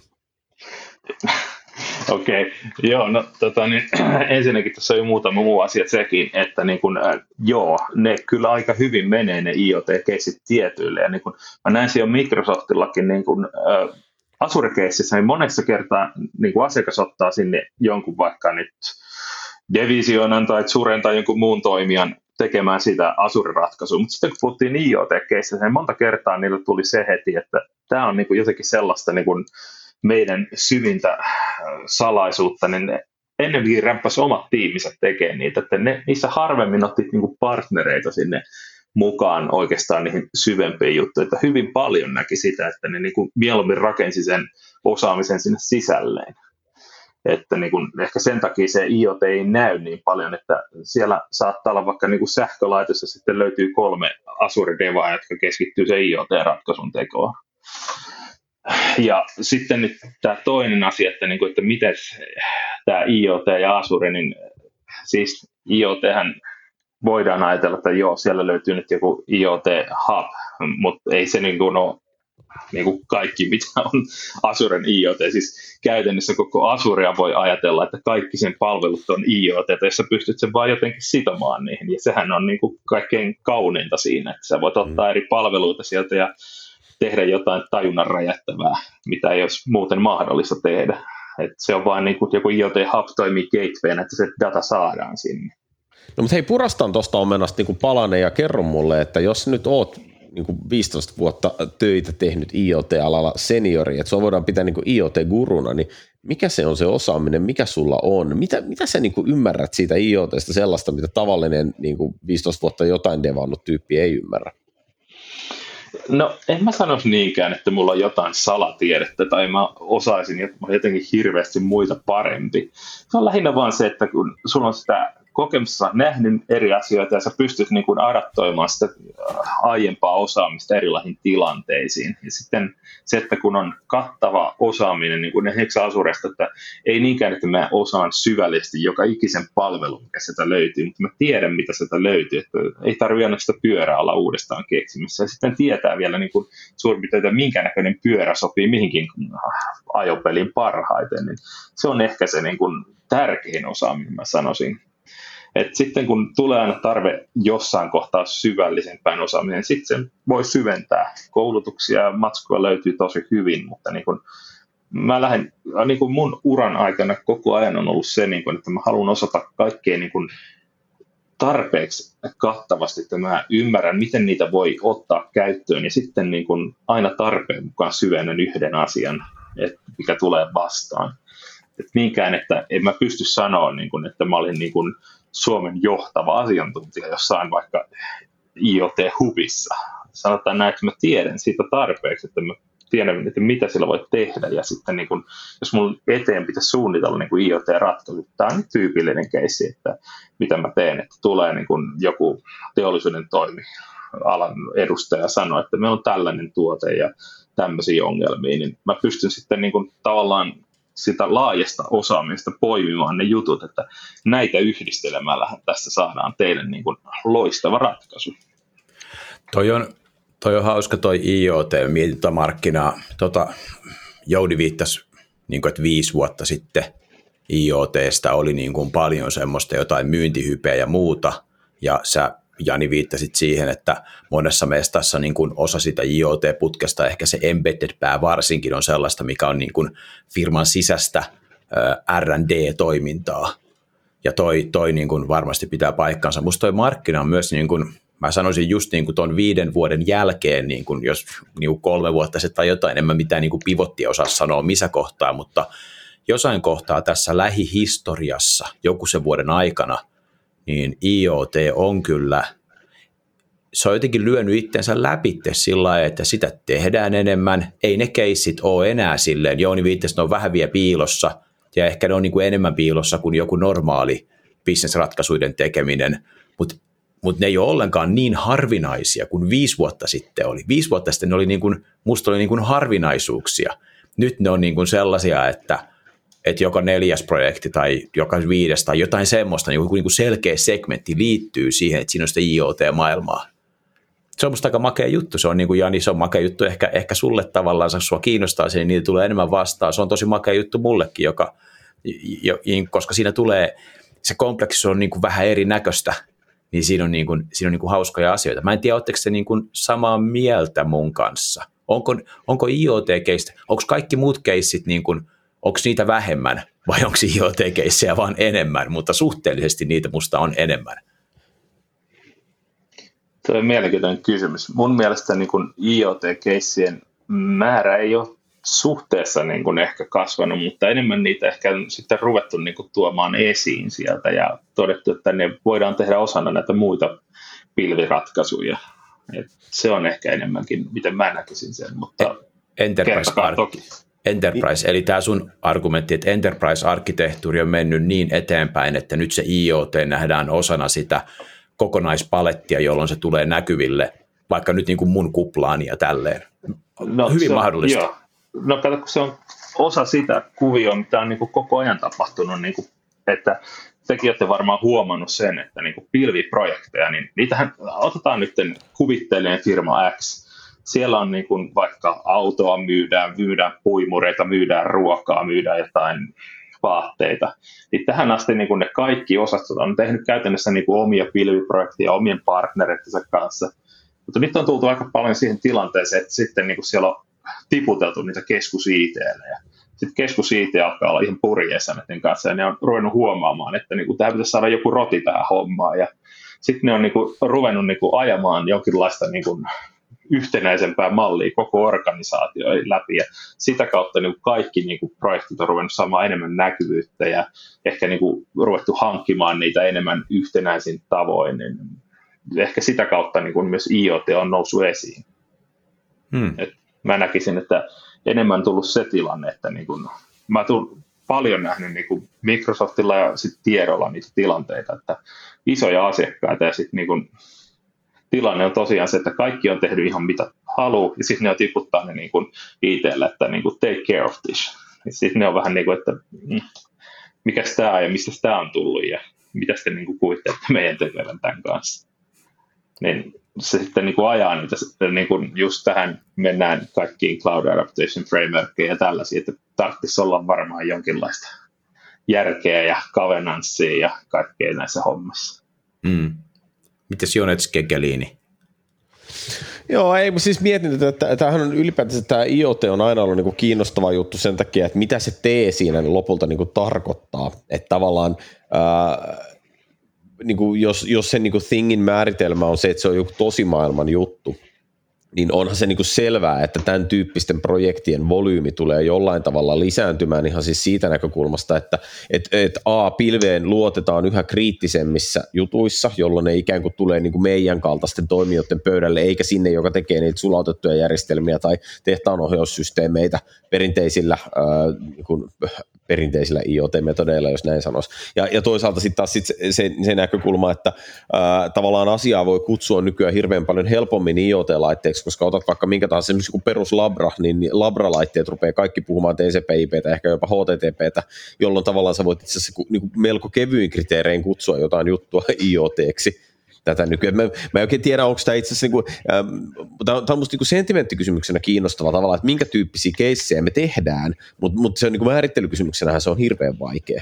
Okei, joo, no niin, ensinnäkin tässä on jo muutama muu asia sekin, että niin kun, joo, ne kyllä aika hyvin menee ne IoT-keissit tietyille, ja niin kun, mä näin siellä Microsoftillakin niin kun, Azure-keississä, niin monessa kertaa niin kun asiakas ottaa sinne jonkun vaikka nyt Divisionan tai Zuren tai jonkun muun toimijan tekemään sitä Azure-ratkaisua, mutta sitten kun puhuttiin IoT-keississä, niin monta kertaa niille tuli se heti, että tämä on niin kun jotenkin sellaista niin kun meidän syvintä salaisuutta, niin ne ennemminkin rämppäsi omat tiiminsä tekemään niitä, että niissä harvemmin otti niinku partnereita sinne mukaan oikeastaan niihin syvempiin juttuihin, että hyvin paljon näki sitä, että ne niinku mieluummin rakensi sen osaamisen sinne sisälleen. Että niinku, ehkä sen takia se IoT ei näy niin paljon, että siellä saattaa olla vaikka niinku sähkölaitos ja sitten löytyy 3 Azure-devaa, jotka keskittyy se IoT-ratkaisun tekoon. Ja sitten nyt tämä toinen asia, että miten tämä IoT ja Azure, niin siis IoThän voidaan ajatella, että joo, siellä löytyy nyt joku IoT Hub, mutta ei se niin kuin ole niin kuin kaikki, mitä on Azuren IoT. Siis käytännössä koko Azurea voi ajatella, että kaikki sen palvelut on IoT, jos sä pystyt sen vaan jotenkin sitomaan niihin. Ja sehän on niin kuin kaikkein kauneinta siinä, että sä voit ottaa eri palveluita sieltä ja tehdä jotain tajunnan räjättävää, mitä ei olisi muuten mahdollista tehdä. Et se on vaan niin kuin joku IoT Hub toimii gatewaynä, että se data saadaan sinne. No mutta hei, purastan tuosta omenasta niin palanen ja kerro mulle, että jos nyt oot niin 15 vuotta töitä tehnyt IoT-alalla seniori, että sua voidaan pitää niin IoT-guruna, niin mikä se on se osaaminen, mikä sulla on? Mitä sä niin ymmärrät siitä IoTsta sellaista, mitä tavallinen niin 15 vuotta jotain devannut tyyppi ei ymmärrä? No en mä sanoisi niinkään, että mulla on jotain salatiedettä tai mä osaisin jotenkin hirveästi muita parempi. Se on lähinnä vaan se, että kun sulla on sitä kokemuksessa nähnyt eri asioita ja sä pystyt niin kuin adaptoimaan sitä aiempaa osaamista erilaisiin tilanteisiin. Ja sitten se, että kun on kattava osaaminen, niin kuin esimerkiksi Azuresta, että ei niinkään, että mä osaan syvällisesti joka ikisen palvelun, mikä sieltä löytyy, mutta mä tiedän, mitä sieltä löytyy. Että ei tarvitse aina sitä pyörää olla uudestaan keksimässä. Ja sitten tietää vielä niin kuin suurin piirtein, että minkä näköinen pyörä sopii mihinkin ajopeliin parhaiten. Niin se on ehkä se niin kuin tärkein osaaminen, mä sanoisin. Et sitten kun tulee aina tarve jossain kohtaa syvällisempään osaamiseen, sitten sen voi syventää. Koulutuksia ja matskua löytyy tosi hyvin, mutta niin kun mä lähden, niin kun mun uran aikana koko ajan on ollut se, niin kun, että mä haluan osata kaikkea niin kun tarpeeksi kattavasti, että mä ymmärrän, miten niitä voi ottaa käyttöön ja sitten niin kun aina tarpeen mukaan syvennän yhden asian, mikä tulee vastaan. Et niinkään, että en mä pysty sanoa, niin kun, että mä olin niin kun Suomen johtava asiantuntija jossain vaikka IoT-hubissa. Sanotaan näin, että mä tiedän siitä tarpeeksi, että mä tiedän, että mitä sillä voi tehdä. Ja sitten niin kun, jos mun eteen pitäisi suunnitella niin IoT-ratkaisu, tämä on tyypillinen keissi, että mitä mä teen, että tulee niin kun joku teollisuuden toimialan edustaja sanoo, että meillä on tällainen tuote ja tämmöisiä ongelmia, niin mä pystyn sitten niin kun tavallaan sitä laajasta osaamista poimimaan ne jutut, että näitä yhdistelemällähän tässä saadaan teille niin kuin loistava ratkaisu. Toi on hauska toi IoT-mietintämarkkina. Joudi viittasi, niin kuin, että 5 vuotta sitten IoT:stä oli niin kuin paljon semmoista jotain myyntihypeä ja muuta, ja sä Jani viittasit siihen, että monessa mestassa niin kuin osa sitä IoT-putkesta, ehkä se embedded-pää varsinkin on sellaista, mikä on niin kuin firman sisäistä R&D-toimintaa. Ja toi niin kuin varmasti pitää paikkansa. Musta toi markkina on myös, niin kuin, mä sanoisin just niin kuin ton 5 vuoden jälkeen, niin kuin jos niin kuin 3 vuotta sitten tai jotain, en mä mitään niin kuin pivottia osaa sanoa missä kohtaa, mutta jossain kohtaa tässä lähihistoriassa, joku sen vuoden aikana, niin IoT on kyllä, se on jotenkin lyönyt itsensä läpitte sillä lailla, että sitä tehdään enemmän. Ei ne keissit ole enää silleen. Jouni viittasi, että ne on vähän vielä piilossa, ja ehkä ne on niin kuin enemmän piilossa kuin joku normaali business-ratkaisuiden tekeminen, mutta ne ei ole ollenkaan niin harvinaisia kuin 5 vuotta sitten oli. 5 vuotta sitten ne oli niin kuin, musta oli niin kuin harvinaisuuksia. Nyt ne on niin kuin sellaisia, että joka 4. projekti tai joka 5. tai jotain semmoista, niin kuin selkeä segmentti liittyy siihen, että siinä on sitä IoT-maailmaa. Se on musta aika makea juttu. Se on niin kuin Jani, se on makea juttu ehkä sulle tavallaan, jos sua kiinnostaa se, niin niitä tulee enemmän vastaan. Se on tosi makea juttu mullekin, koska siinä tulee, se kompleksisuus on niin kuin vähän erinäköistä, niin siinä on niin kuin hauskoja asioita. Mä en tiedä, oletteko te niin kuin samaa mieltä mun kanssa? Onko IoT-keistä, onko kaikki muut keissit niin kuin, onko niitä vähemmän vai onko IoT-keissejä vaan enemmän, mutta suhteellisesti niitä musta on enemmän? Tuo on mielenkiintoinen kysymys. Mun mielestä niin kuin IoT-keissien määrä ei ole suhteessa niin kuin ehkä kasvanut, mutta enemmän niitä ehkä on sitten ruvettu niin kuin tuomaan esiin sieltä ja todettu, että ne voidaan tehdä osana näitä muita pilviratkaisuja. Et se on ehkä enemmänkin, miten mä näkisin sen, mutta Enterprise, eli tämä sun argumentti, että enterprise-arkkitehtuuri on mennyt niin eteenpäin, että nyt se IoT nähdään osana sitä kokonaispalettia, jolloin se tulee näkyville, vaikka nyt niin kuin mun kuplaani ja tälleen. No, hyvin mahdollista. Joo. No kato, kun se on osa sitä kuvioa, mitä on niin kuin koko ajan tapahtunut, niin kuin, että tekin olette varmaan huomannut sen, että niin kuin pilviprojekteja, niin niitähän otetaan nyt kuvitteellinen firma X. Siellä on niin kuin vaikka autoa myydään puimureita, myydään ruokaa, myydään jotain vaatteita. Niin tähän asti niin kuin ne kaikki osastot on tehnyt käytännössä niin kuin omia pilviprojekteja omien partnereittensa kanssa. Mutta nyt on tultu aika paljon siihen tilanteeseen, että sitten niin kuin siellä on tiputeltu niitä keskus-IT:lle. Ja sitten keskus-IT alkaa olla ihan purjeessa näiden kanssa, ja ne on ruvennut huomaamaan, että niin kuin tähän pitäisi saada joku roti tähän hommaan. Ja sitten ne on niin kuin ruvennut niin kuin ajamaan jonkinlaista niin kuin yhtenäisempää mallia koko organisaatio läpi, ja sitä kautta niin kaikki niin kuin projektit on ruvennut saamaan enemmän näkyvyyttä, ja ehkä niin kuin ruvettu hankkimaan niitä enemmän yhtenäisin tavoin, niin ehkä sitä kautta niin kuin myös IoT on noussut esiin. Et mä näkisin, että enemmän tullut se tilanne, että niin kuin, mä paljon nähnyt niin kuin Microsoftilla ja sitten tiedolla niitä tilanteita, että isoja asiakkaita ja sitten niin tilanne on tosiaan se, että kaikki on tehnyt ihan mitä haluaa ja sitten ne tiputtaa ne niin kuin IT:lle, että niin kuin take care of this. Sitten ne on vähän niin kuin, että mikäs tämä ja mistä tämä on tullut ja mitä te niin kuin kuvittelette meidän tekevän tämän kanssa. Niin se sitten niin kuin ajaa niitä, niin kuin just tähän mennään kaikkiin Cloud Adaptation Frameworkiin ja tällaisia, että tarvitsisi olla varmaan jonkinlaista järkeä ja governanceia ja kaikkea näissä hommissa. Mites Jonet Skegelini? Joo, ei, siis mietin, että tämähän on ylipäätänsä tämä IoT on aina ollut niinku kiinnostava juttu sen takia, että mitä se siinä lopulta niinku tarkoittaa. Että tavallaan niinku jos se niinku thingin määritelmä on se, että se on joku tosimaailman juttu, niin onhan se niinku selvää, että tämän tyyppisten projektien volyymi tulee jollain tavalla lisääntymään ihan siis siitä näkökulmasta, että pilveen luotetaan yhä kriittisemmissä jutuissa, jolloin ne ikään kuin tulee niinku meidän kaltaisten toimijoiden pöydälle, eikä sinne, joka tekee niitä sulautettuja järjestelmiä tai tehtaanohjaussysteemeitä perinteisillä IoT-metodeilla, jos näin sanoisi. Ja toisaalta sitten taas se näkökulma, että tavallaan asiaa voi kutsua nykyään hirveän paljon helpommin IoT-laitteeksi, koska otat vaikka minkä tahansa esimerkiksi kuin peruslabra, niin Labra-laitteet rupeaa kaikki puhumaan TCP/IP:tä, ehkä jopa HTTP:tä, jolloin tavallaan sä voit itse asiassa niin melko kevyin kriteerein kutsua jotain juttua IoT:ksi. Tätä nykyään. Mä en oikein tiedä, onko tämä itse asiassa, tämä on musta sentimenttikysymyksenä kiinnostava tavalla, että minkä tyyppisiä keissejä me tehdään, mutta se on määrittelykysymyksenähän se on hirveän vaikea.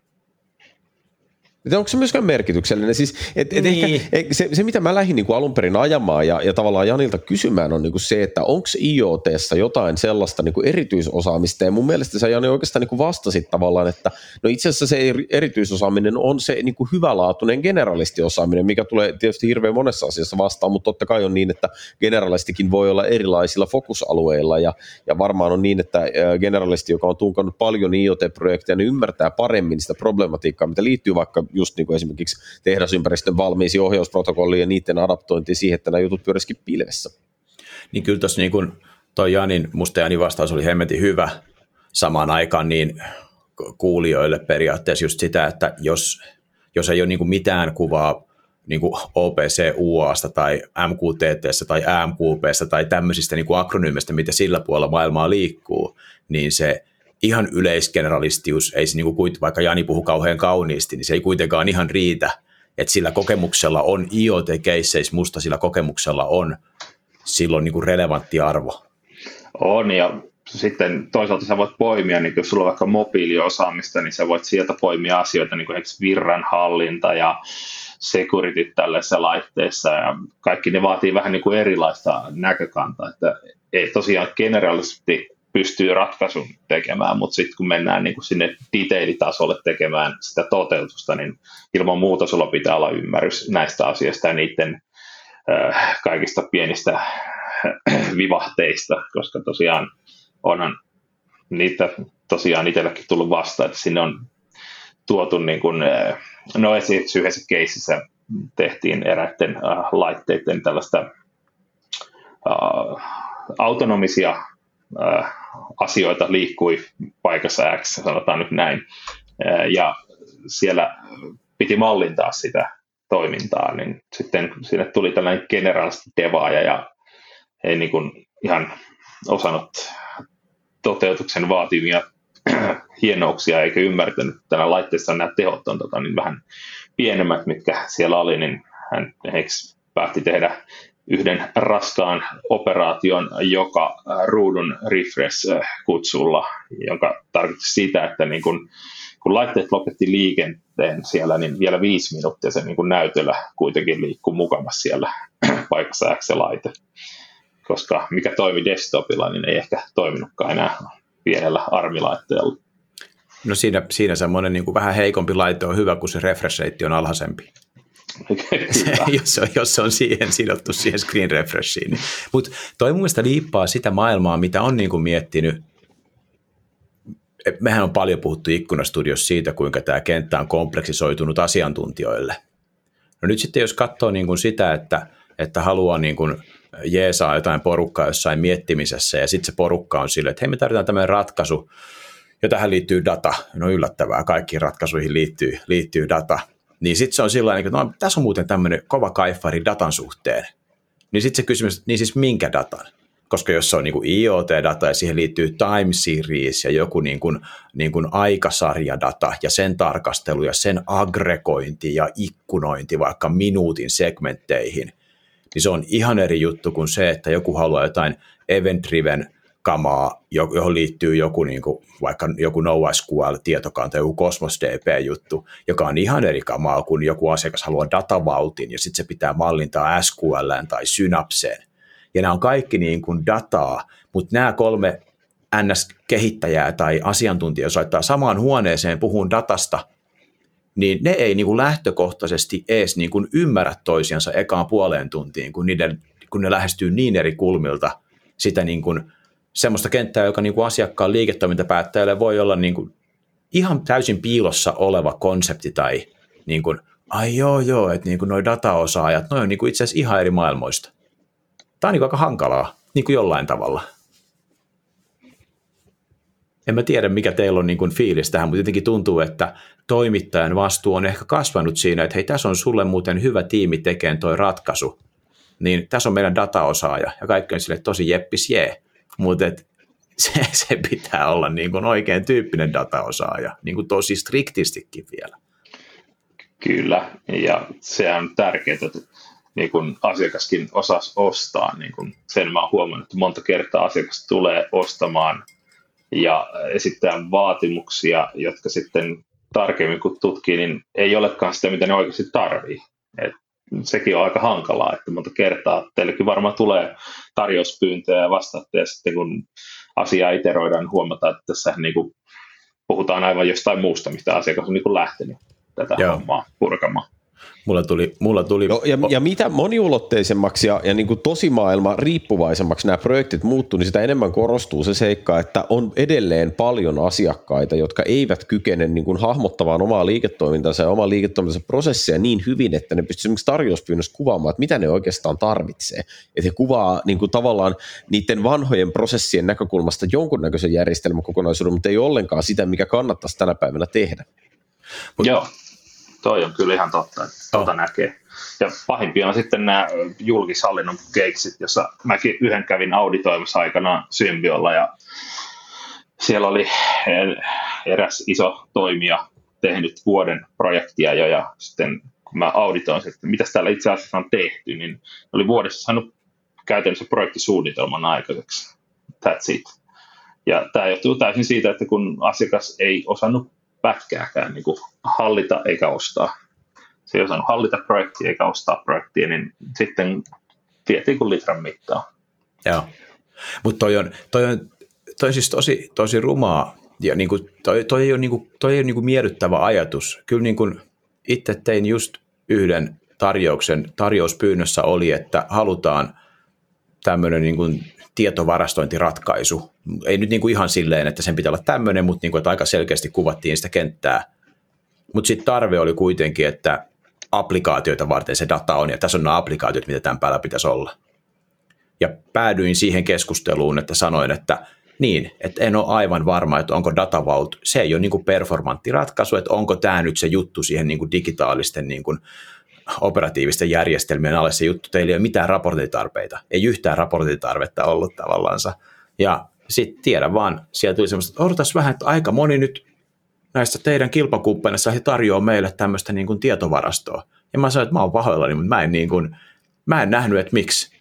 Onko se myöskään merkityksellinen? Siis, niin. ehkä, se, mitä mä lähdin alun perin ajamaan ja tavallaan Janilta kysymään on se, että onko IoT:ssa jotain sellaista erityisosaamista, ja mun mielestä sä Jani oikeastaan vastasit tavallaan, että no itse asiassa se erityisosaaminen on se hyvälaatuinen generalistiosaaminen, mikä tulee tietysti hirveän monessa asiassa vastaan, mutta totta kai on niin, että generalistikin voi olla erilaisilla fokusalueilla, ja varmaan on niin, että generalisti, joka on tunkannut paljon IoT-projekteja, niin ymmärtää paremmin sitä problematiikkaa, mitä liittyy vaikka just niin kuin esimerkiksi tehdasympäristön valmiisiin ohjausprotokolliin ja niiden adaptointiin siihen, että nämä jutut pyörisikin pilvessä. Niin kyllä tuossa niin kuin toi Janin vastaus oli hemmetin hyvä samaan aikaan niin kuulijoille periaatteessa just sitä, että jos ei ole niin kuin mitään kuvaa niin kuin OPC-UAsta tai MQTT:stä tai AMQP:stä tai tämmöisistä niin kuin akronyymistä, mitä sillä puolella maailmaa liikkuu, niin se ihan yleisgeneralistius, ei se niin kuin, vaikka Jani puhuu kauhean kauniisti, niin se ei kuitenkaan ihan riitä, että sillä kokemuksella on IoT-keisseissä, musta sillä kokemuksella on silloin niin kuin relevantti arvo. On, ja sitten toisaalta sä voit poimia, niin jos sulla on vaikka mobiiliosaamista, niin sä voit sieltä poimia asioita, niin kuin virranhallinta ja security tällaisessa laitteessa, ja kaikki ne vaatii vähän niin kuin erilaista näkökantaa, että ei tosiaan generaalisesti pystyy ratkaisun tekemään, mutta sitten kun mennään niin kuin sinne detailitasolle tekemään sitä toteutusta, niin ilman muuta sulla pitää olla ymmärrys näistä asioista ja niiden kaikista pienistä vivahteista, koska tosiaan onhan niitä tosiaan itselläkin tullut vastaan, että sinne on tuotu, niin kuin, no esimerkiksi yhdessä keississä tehtiin eräiden laitteiden tällaista autonomisia asioita liikkui paikassa X, sanotaan nyt näin, ja siellä piti mallintaa sitä toimintaa, niin sitten sinne tuli tällainen generalisti devaaja ja ei niin kuin ihan osannut toteutuksen vaatimia hienouksia eikä ymmärtänyt, että tällä laitteessa on nämä tehot on niin vähän pienemmät, mitkä siellä oli, niin hän päätti tehdä yhden raskaan operaation joka ruudun refresh-kutsulla, jonka tarkoitti sitä, että niin kun laitteet lopetti liikenteen siellä, niin vielä 5 minuuttia se niin näytöllä kuitenkin liikkuu mukavasti siellä paikassa X-laite, koska mikä toimi desktopilla, niin ei ehkä toiminutkaan enää pienellä armilaitteella. No siinä semmoinen niin kuin vähän heikompi laite on hyvä, kun se refresh rate on alhaisempi. jos se on siihen sidottu siihen screen refreshiin. Niin. Mutta toi mun mielestä liippaa sitä maailmaa, mitä on niin kuin miettinyt. Mehän on paljon puhuttu Ikkuna-studiossa siitä, kuinka tämä kenttä on kompleksisoitunut asiantuntijoille. No nyt sitten jos katsoo niin kuin sitä, että haluaa niin kuin jeesaa jotain porukkaa jossain miettimisessä, ja sitten se porukka on sille, että hei, me tarvitaan tämmöinen ratkaisu, ja tähän liittyy data, no yllättävää, kaikkiin ratkaisuihin liittyy data, niin sitten se on sillain, että no, tässä on muuten tämmöinen kova kaifari datan suhteen, niin sitten se kysymys, niin siis minkä datan? Koska jos se on niin kuin IoT-data ja siihen liittyy time series ja joku niin kuin aikasarjadata ja sen tarkastelu ja sen aggregointi ja ikkunointi vaikka minuutin segmentteihin, niin se on ihan eri juttu kuin se, että joku haluaa jotain event-driven kamaa, johon liittyy joku niin kuin, vaikka joku NoSQL-tietokanta, joku Cosmos DB-juttu, joka on ihan eri kamaa kuin joku asiakas haluaa datavautin ja sitten se pitää mallintaa SQL:ään tai Synapseen. Ja nämä on kaikki niin kuin dataa, mutta nämä 3 NS-kehittäjää tai asiantuntijaa, jos laittaa samaan huoneeseen puhun datasta, niin ne ei niin kuin lähtökohtaisesti edes niin kuin ymmärrä toisiansa ekaan puoleen tuntiin, kun ne lähestyy niin eri kulmilta sitä niin kuin semmoista kenttää, joka niin kuin asiakkaan liiketoimintapäättäjälle voi olla niin kuin ihan täysin piilossa oleva konsepti tai niin kuin, ai joo, että niin kuin noi dataosaajat, noi on niin kuin itse asiassa ihan eri maailmoista. Tämä on niin kuin aika hankalaa, niin kuin jollain tavalla. En mä tiedä, mikä teillä on niin kuin fiilis tähän, mutta jotenkin tuntuu, että toimittajan vastuu on ehkä kasvanut siinä, että hei, tässä on sulle muuten hyvä tiimi tekemään toi ratkaisu, niin tässä on meidän dataosaaja, ja kaikki on sille tosi jeppis jee, mutta se pitää olla niin kuin oikein tyyppinen dataosaaja, niin kuin tosi striktistikin vielä. Kyllä, ja se on tärkeää, että niin kun asiakaskin osasi ostaa, niin kun sen mä oon huomannut, että monta kertaa asiakas tulee ostamaan ja esittää vaatimuksia, jotka sitten tarkemmin kun tutkii, niin ei olekaan sitä, mitä ne oikeasti tarvii. Et sekin on aika hankalaa, että monta kertaa teillekin varmaan tulee tarjouspyyntöjä ja vastaatte, ja sitten kun asiaa iteroidaan, huomataan, että tässä niin kun puhutaan aivan jostain muusta, mistä asiakas on niin kun lähtenyt tätä hommaa purkamaan. Mulla tuli. No, ja mitä moniulotteisemmaksi ja niin kuin tosimaailman riippuvaisemmaksi nämä projektit muuttuu, niin sitä enemmän korostuu se seikka, että on edelleen paljon asiakkaita, jotka eivät kykene niin kuin hahmottamaan omaa liiketoimintansa ja omaa liiketoimintansa prosessia niin hyvin, että ne pystyvät esimerkiksi tarjouspyynnössä kuvaamaan, että mitä ne oikeastaan tarvitsee. Että he kuvaa niin kuin tavallaan niiden vanhojen prosessien näkökulmasta jonkunnäköisen järjestelmäkokonaisuuden, mutta ei ollenkaan sitä, mikä kannattaisi tänä päivänä tehdä. Joo. Toi on kyllä ihan totta, että tuota näkee. Ja pahimpia on sitten nämä julkishallinnon keiksit, jossa mäkin yhden kävin auditoimassa aikanaan Symbiolla, ja siellä oli eräs iso toimija tehnyt vuoden projektia jo, ja sitten kun mä auditoin, että mitä täällä itse asiassa on tehty, niin oli vuodessa saanut käytännössä projektisuunnitelman aikaiseksi. That's it. Ja tämä johtuu täysin siitä, että kun asiakas ei osannut pätkääkään niin kuin hallita eikä ostaa. Se ei osannut hallita projektia eikä ostaa projektia, niin sitten vietiin kuin litran mittaa. Joo, mutta toi siis tosi rumaa, ja niin kuin, toi ei ole, niin kuin miellyttävä ajatus. Kyllä niin kuin itse tein just yhden tarjouspyynnössä oli, että halutaan tämmöinen niin kuin tietovarastointiratkaisu. Ei nyt niin kuin ihan silleen, että sen pitää olla tämmöinen, mutta niin kuin, että aika selkeästi kuvattiin sitä kenttää. Mutta sitten tarve oli kuitenkin, että applikaatioita varten se data on, ja tässä on nämä applikaatiot, mitä tämän päällä pitäisi olla. Ja päädyin siihen keskusteluun, että sanoin, että niin, että en ole aivan varma, että onko Data Vault, se ei ole niin kuin performantti ratkaisu, että onko tämä nyt se juttu siihen niin kuin digitaalisten niin kuin operatiivisten järjestelmien alle se juttu, teillä ei ole mitään raporttitarpeita, ei yhtään raporttitarvetta ollut tavallaansa. Ja sitten tiedän vaan, sieltä tuli semmoista, että odotas vähän, että aika moni nyt näistä teidän kilpakumppaneista tarjoaa meille tämmöistä niin kuin tietovarastoa. Ja mä sanoin, että mä oon pahoillani, mutta mä en nähnyt, että miksi.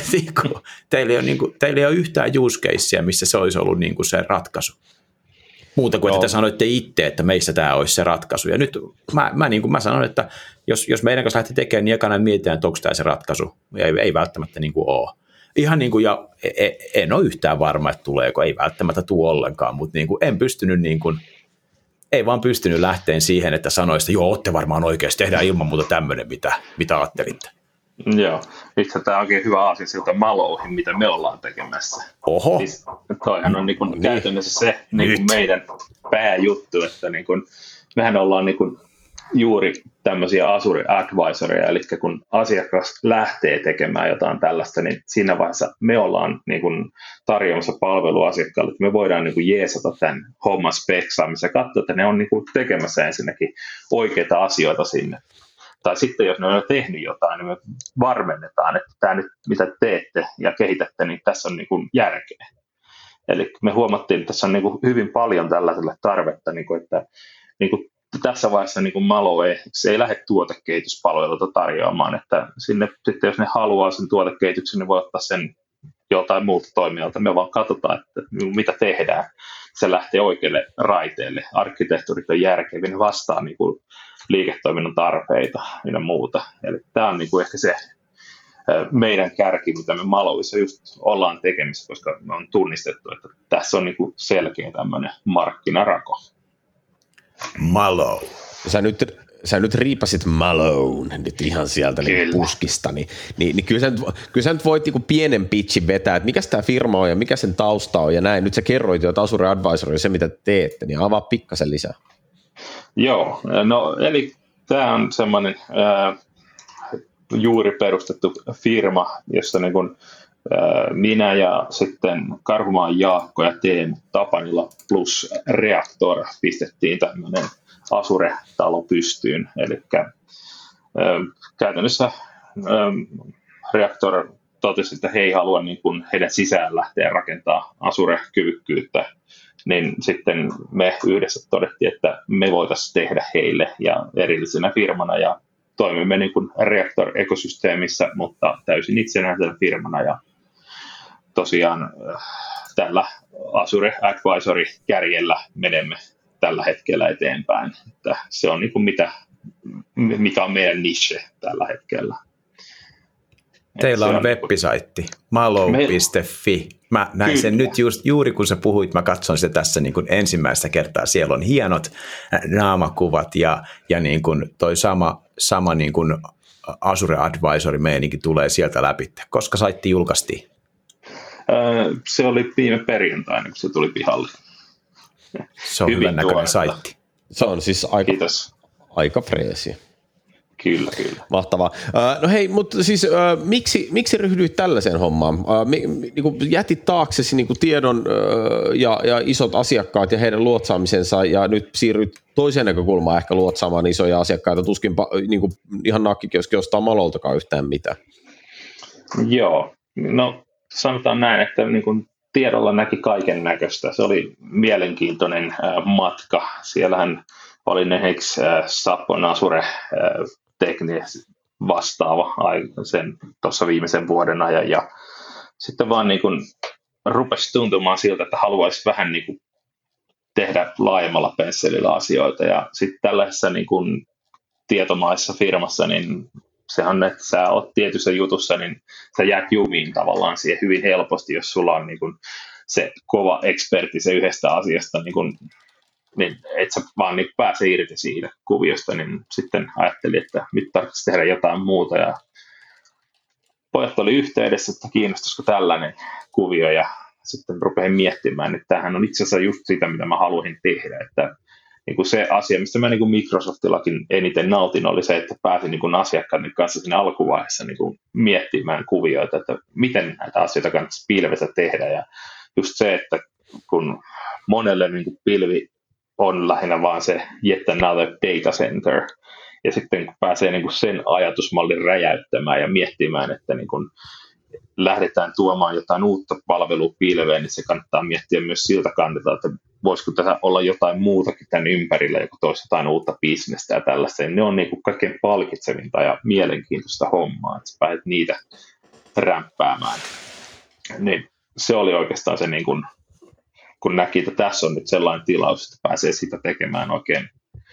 Teillä ei ole yhtään use casea, missä se olisi ollut niin kuin se ratkaisu. Muuta kuin, että te sanoitte itse, että meissä tämä olisi se ratkaisu. Ja nyt mä sanon, että jos meidän kanssa lähti tekemään, niin ekana mietitään, että onko tämä se ratkaisu. Ja ei välttämättä niin kuin ole. Ihan niin kuin, ja en ole yhtään varma, että tuleeko, ei välttämättä tule ollenkaan, mutta niin kuin en pystynyt niin kuin, ei vaan pystynyt lähteen siihen, että sanoisi, että joo, olette varmaan oikeasti, tehdään ilman muuta tämmöinen, mitä ajattelitte. Joo, itse tämä on oikein hyvä asia siltä Malouhin, mitä me ollaan tekemässä. Oho. Siis, toihan on niin käytännössä se niin meidän pääjuttu, että niin kuin, mehän ollaan niin kuin juuri tämmöisiä Azure Advisoria, eli kun asiakas lähtee tekemään jotain tällaista, niin siinä vaiheessa me ollaan niin kuin tarjoamassa palvelua asiakkaalle, että me voidaan niin kuin jeesata tämän homman speksaamisen ja katsoa, että ne on niin kuin tekemässä ensinnäkin oikeita asioita sinne. Tai sitten jos ne on jo tehnyt jotain, niin me varmennetaan, että tämä nyt mitä teette ja kehitätte, niin tässä on niin kuin järkeä. Eli me huomattiin, että tässä on niin kuin hyvin paljon tällaiselle tarvetta, niin kuin, että niin kuin tässä vaiheessa niin kuin Malo ei lähde tuotekehityspalveluita tarjoamaan, että sinne sitten jos ne haluaa sen tuotekehityksen, niin voi ottaa sen joltain muulta toimijalta. Me vaan katsotaan, että mitä tehdään. Se lähtee oikealle raiteelle. Arkkitehtuurit on järkeviä, ne vastaa niin kuin liiketoiminnan tarpeita ja muuta. Eli tämä on niin kuin ehkä se meidän kärki, mitä me Maloissa just ollaan tekemisissä, koska me on tunnistettu, että tässä on niin kuin selkeä tämmöinen markkinarako. Malo. Sä nyt riipasit Malone nyt ihan sieltä niin puskista, niin kyllä sä nyt voit niin pienen pitchin vetää, että mikä tämä firma on ja mikä sen tausta on ja näin. Nyt sä kerroit jo, että Azure Advisor on se, mitä te teette, niin avaa pikkasen lisää. Joo, no eli tämä on semmoinen juuri perustettu firma, jossa niin kun, minä ja sitten Karhumaan Jaakko ja Teemu Tapanila plus Reaktor pistettiin tämmöinen Azure-talo pystyyn. Eli käytännössä Reaktor totesi, että he ei halua niin kun heidän sisään lähteä rakentaa Azure-kyvykkyyttä, niin sitten me yhdessä todettiin, että me voitaisiin tehdä heille ja erillisenä firmana ja toimimme niin kuin Reaktor-ekosysteemissä, mutta täysin itsenäisenä firmana ja tosiaan tällä Azure Advisory-kärjellä menemme tällä hetkellä eteenpäin. Että se on niin kuin mikä on meidän niche tällä hetkellä. Teillä on web-saitti, malo.fi. Mä näin sen nyt juuri kun sä puhuit, mä katson sitä tässä niin kuin ensimmäistä kertaa. Siellä on hienot naamakuvat ja niin kuin toi sama niin kuin Azure Advisory-meininki tulee sieltä läpi. Koska saitti julkaistiin? Se oli viime perjantaina, kun se tuli pihalle. Se on hyvän näköinen saitti. Se on siis aika freesi. Kyllä. Mahtavaa. No hei, mutta siis miksi ryhdyit tällaiseen hommaan? Niin jätit taaksesi niin tiedon ja isot asiakkaat ja heidän luotsaamisensa ja nyt siirryt toiseen näkökulmaan ehkä luotsaamaan isoja asiakkaita. Tuskin niin ihan nakkikioski ostaa Maloltakaan yhtään mitään. Joo, no sanotaan näin, että niin kuin tiedolla näki kaiken näköistä. Se oli mielenkiintoinen matka. Siellähän oli neheksi Sapon Azure vastaava sen tuossa viimeisen vuoden ajan ja sitten vaan niin kuin rupesi tuntumaan siltä, että haluaisi vähän niin kuin tehdä laajemmalla pensselillä asioita ja sitten tällaisessa niin kuin tietomaissa firmassa, niin sehän, että sä oot tietyssä jutussa, niin sä jäät jumiin tavallaan siihen hyvin helposti, jos sulla on niin kuin se kova ekspertti se yhdestä asiasta, niin et sä vaan niin pääse irti siitä kuviosta, niin sitten ajattelin, että nyt tarvitsisi tehdä jotain muuta ja pojat oli yhteydessä, että kiinnostaisiko tällainen kuvio ja sitten rupesin miettimään, että tämähän on itse asiassa just sitä, mitä mä haluaisin tehdä, että niin kuin se asia, mistä mä niin kuin Microsoftillakin eniten nautin, oli se, että pääsin niin kuin asiakkaiden kanssa siinä alkuvaiheessa niin kuin miettimään kuvioita, että miten näitä asioita kannattaisi pilvessä tehdä ja just se, että kun monelle niin kuin pilvi on lähinnä vaan se yet another data center. Ja sitten kun pääsee niin kuin sen ajatusmallin räjäyttämään ja miettimään, että niin kuin lähdetään tuomaan jotain uutta palvelua pilveen, niin se kannattaa miettiä myös siltä kannalta, että voisiko tässä olla jotain muutakin tämän ympärillä, joku toisi jotain uutta bisnestä ja tällaista. Ja ne on niin kuin kaikkein palkitsevinta ja mielenkiintoista hommaa, että sä pääset niitä rämppäämään. Niin se oli oikeastaan se niin kuin kun näki, että tässä on nyt sellainen tilaus, että pääsee sitä tekemään oikein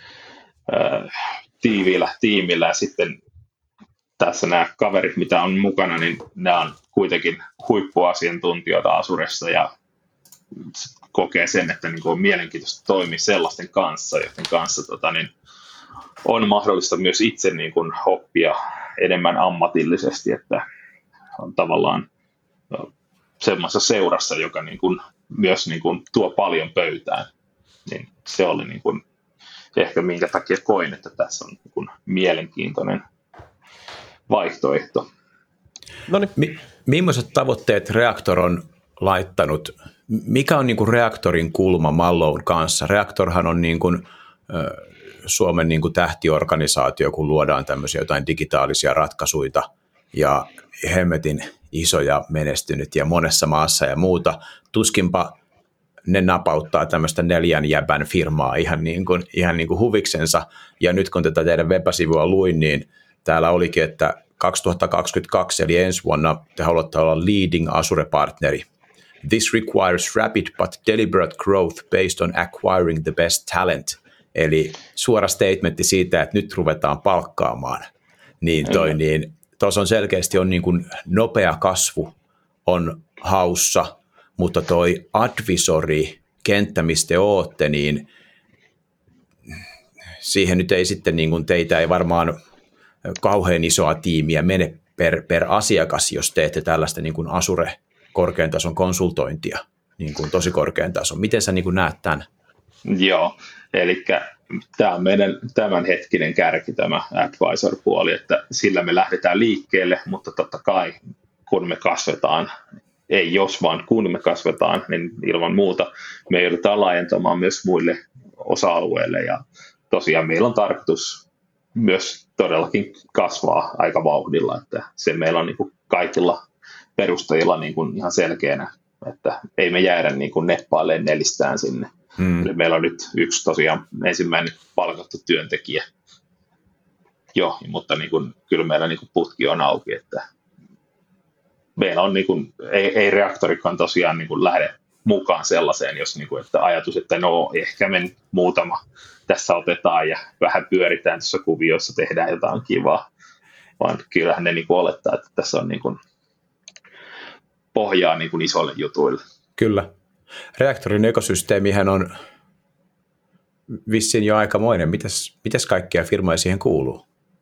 tiiviillä tiimillä ja sitten tässä nämä kaverit, mitä on mukana, niin nämä on kuitenkin huippuasiantuntijoita Azuressa ja kokee sen, että niin on mielenkiintoista toimia sellaisten kanssa, joiden kanssa niin on mahdollista myös itse niin kuin oppia enemmän ammatillisesti, että on tavallaan semmoisessa seurassa, joka niin kuin myös niin kuin tuo paljon pöytään, niin se oli niin kuin ehkä minkä takia koin, että tässä on niin kuin mielenkiintoinen vaihtoehto. Millaiset tavoitteet Reaktor on laittanut? Mikä on niin kuin Reaktorin kulma Mallown kanssa? Reaktorhan on niin kuin, Suomen niin kuin tähtiorganisaatio, kun luodaan tämmöisiä jotain digitaalisia ratkaisuja ja hemmetin iso ja menestynyt ja monessa maassa ja muuta. Tuskinpa ne napauttaa tämmöistä 4 jäbän firmaa ihan niin kuin huviksensa. Ja nyt kun tätä teidän web-sivua luin, niin täällä olikin, että 2022 eli ensi vuonna te haluatte olla leading Azure-partneri. This requires rapid but deliberate growth based on acquiring the best talent. Eli suora statementti siitä, että nyt ruvetaan palkkaamaan. Niin tuossa on selkeästi on niin kuin nopea kasvu on haussa, mutta toi advisory-kenttä, mistä te ootte, niin siihen nyt ei sitten niin kuin teitä ei varmaan kauhean isoa tiimiä mene per asiakas, jos teette tällaista niin kuin Azure korkean tason konsultointia, niin kuin tosi korkean tason. Miten sä niin kuin näet tämän? Joo, eli tämä on meidän tämänhetkinen kärki, tämä advisor-puoli, että sillä me lähdetään liikkeelle, mutta totta kai kun me kasvetaan, ei jos vaan kun me kasvetaan, niin ilman muuta me joudutaan laajentamaan myös muille osa-alueille ja tosiaan meillä on tarkoitus myös todellakin kasvaa aika vauhdilla, että se meillä on niin kuin kaikilla perustajilla niin kuin ihan selkeänä, että ei me jäädä niin kuin neppailemaan nelistään sinne. Eli meillä on nyt yksi tosiaan ensimmäinen palkattu työntekijä jo, mutta niin kuin, kyllä meillä niin kuin putki on auki, että meillä on niin kuin, ei reaktorikaan tosiaan niin kuin lähde mukaan sellaiseen, jos niin kuin, että ajatus, että no ehkä me muutama tässä otetaan ja vähän pyöritään tuossa kuviossa, tehdään jotain kivaa, vaan kyllähän ne niin kuin olettaa, että tässä on niin kuin pohjaa niin kuin isoille jutuille. Kyllä. Reaktorin ekosysteemihän on vissiin jo aikamoinen. Mitäs kaikkia firmoja siihen kuuluu?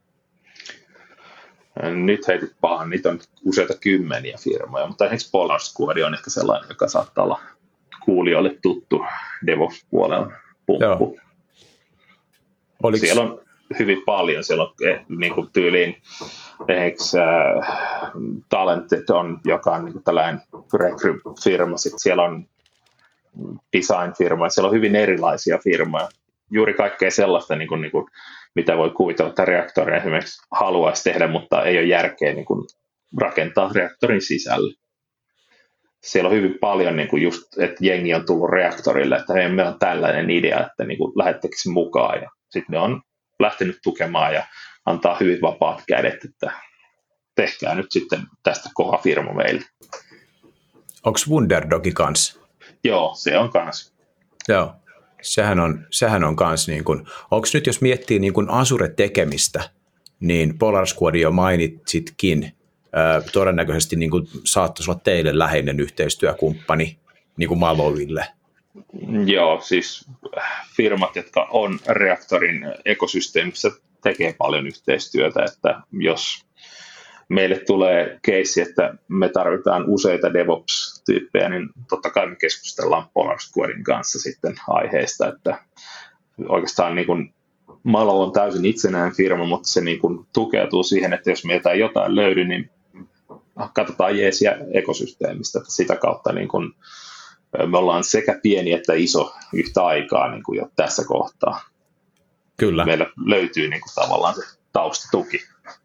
Nyt heitit pahan, niitä on useita kymmeniä firmoja, mutta esimerkiksi Polar Squad on ehkä sellainen, joka saattaa olla kuulijoille tuttu DevOps-puolella pumppu. Siellä on hyvin paljon, siellä on niin kuin tyyliin esimerkiksi Talented on, joka on niin kuin tällainen recruit-firma, sitten siellä on design-firma, siellä on hyvin erilaisia firmoja, juuri kaikkea sellaista, niin kuin, mitä voi kuvitella, että reaktori esimerkiksi haluaisi tehdä, mutta ei ole järkeä niin kuin rakentaa reaktorin sisälle. Siellä on hyvin paljon niin kuin just, että jengi on tullut reaktorille, että hei, meillä on tällainen idea, että niin kuin lähettekö mukaan, ja sitten ne on lähtenyt tukemaan ja antaa hyvin vapaat kädet, että tehkää nyt sitten tästä kova firma meille. Onko Wunderdogi kanssa? Joo, se on kanssa. Joo, sehän on kanssa, niin kuin, onko nyt jos miettii niin kuin Azure-tekemistä, niin Polar Squad jo mainitsitkin, todennäköisesti niin kuin saattaisi olla teille läheinen yhteistyökumppani niin kuin Mallowille. Joo, siis firmat, jotka on reaktorin ekosysteemissä, tekee paljon yhteistyötä, että jos meille tulee keissi, että me tarvitaan useita DevOps-tyyppejä, niin totta kai me keskustellaan Polar Squadin kanssa sitten aiheesta, että oikeastaan niin kuin Mallow on täysin itsenäinen firma, mutta se niin kuin tukeutuu siihen, että jos meiltä ei jotain löydy, niin katsotaan jeesiä ekosysteemistä, että sitä kautta niin kuin me ollaan sekä pieni että iso yhtä aikaa niin kuin jo tässä kohtaa. Kyllä. Meillä löytyy niin kuin tavallaan se taustatuki.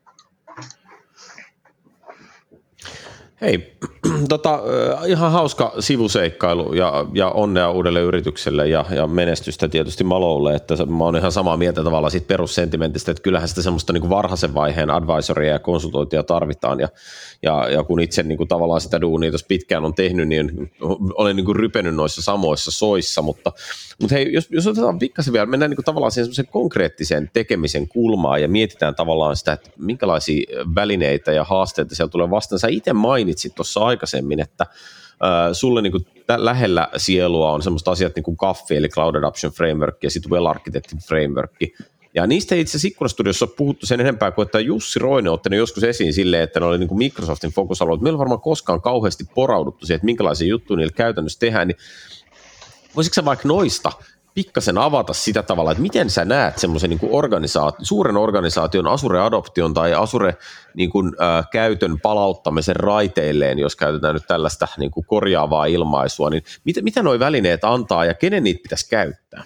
Hei, ihan hauska sivuseikkailu ja onnea uudelle yritykselle ja menestystä tietysti Mallowlle, että mä oon ihan samaa mieltä tavallaan siitä perussentimentistä, että kyllähän sitä semmoista niin kuin varhaisen vaiheen advisoria ja konsultointia tarvitaan ja kun itse niin kuin tavallaan sitä duunia tuossa pitkään on tehnyt, niin olen niin kuin rypenyt noissa samoissa soissa, mutta hei, jos otetaan pikkasen vielä, mennään niin kuin tavallaan siihen semmoisen konkreettisen tekemisen kulmaan ja mietitään tavallaan sitä, että minkälaisia välineitä ja haasteita siellä tulee vastaan. Sä itse mainitsit tuossa aikaisemmin, että sulle niin kuin lähellä sielua on semmoista asiat niin kuin CAFFI, eli Cloud Adoption Framework, ja sitten Well Architected Framework. Ja niistä itse asiassa Ikkunastudiossa on puhuttu sen enempää kuin, että Jussi Roine otti ne joskus esiin silleen, että ne oli niin kuin Microsoftin fokusalueet. Meillä on varmaan koskaan kauheasti porauduttu siihen, että minkälaisia juttuja niillä käytännössä tehdään. Niin voisitko sä vaikka noista pikkasen avata sitä tavalla, että miten sä näet semmoisen niin kuin suuren organisaation Azure-adoption tai Azure niin kuin, käytön palauttamisen raiteilleen, jos käytetään nyt tällaista niin kuin korjaavaa ilmaisua, niin mitä nuo välineet antaa ja kenen niitä pitäisi käyttää?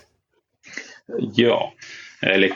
Joo, eli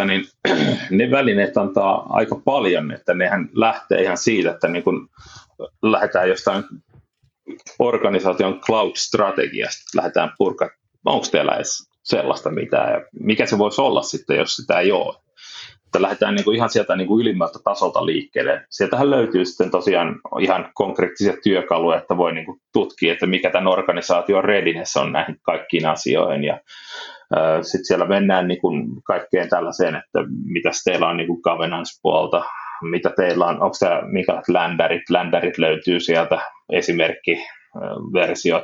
ne välineet antaa aika paljon, että nehän lähtee ihan siitä, että niin kun lähdetään jostain organisaation cloud-strategiasta, lähdetään purkamaan, onko teillä edes sellaista mitään, ja mikä se voisi olla sitten, jos sitä ei ole. Että lähdetään niin kuin ihan sieltä niin kuin ylimmältä tasolta liikkeelle. Sieltähän löytyy sitten tosiaan ihan konkreettisia työkaluja, että voi niin kuin tutkia, että mikä tämän organisaation readiness on näihin kaikkiin asioihin, ja sitten siellä mennään niin kuin kaikkeen tällaiseen, että mitä teillä on niin kuin governance-puolta, mitä teillä on, onko tämä minkälaiset länderit löytyy sieltä, esimerkkiversiot,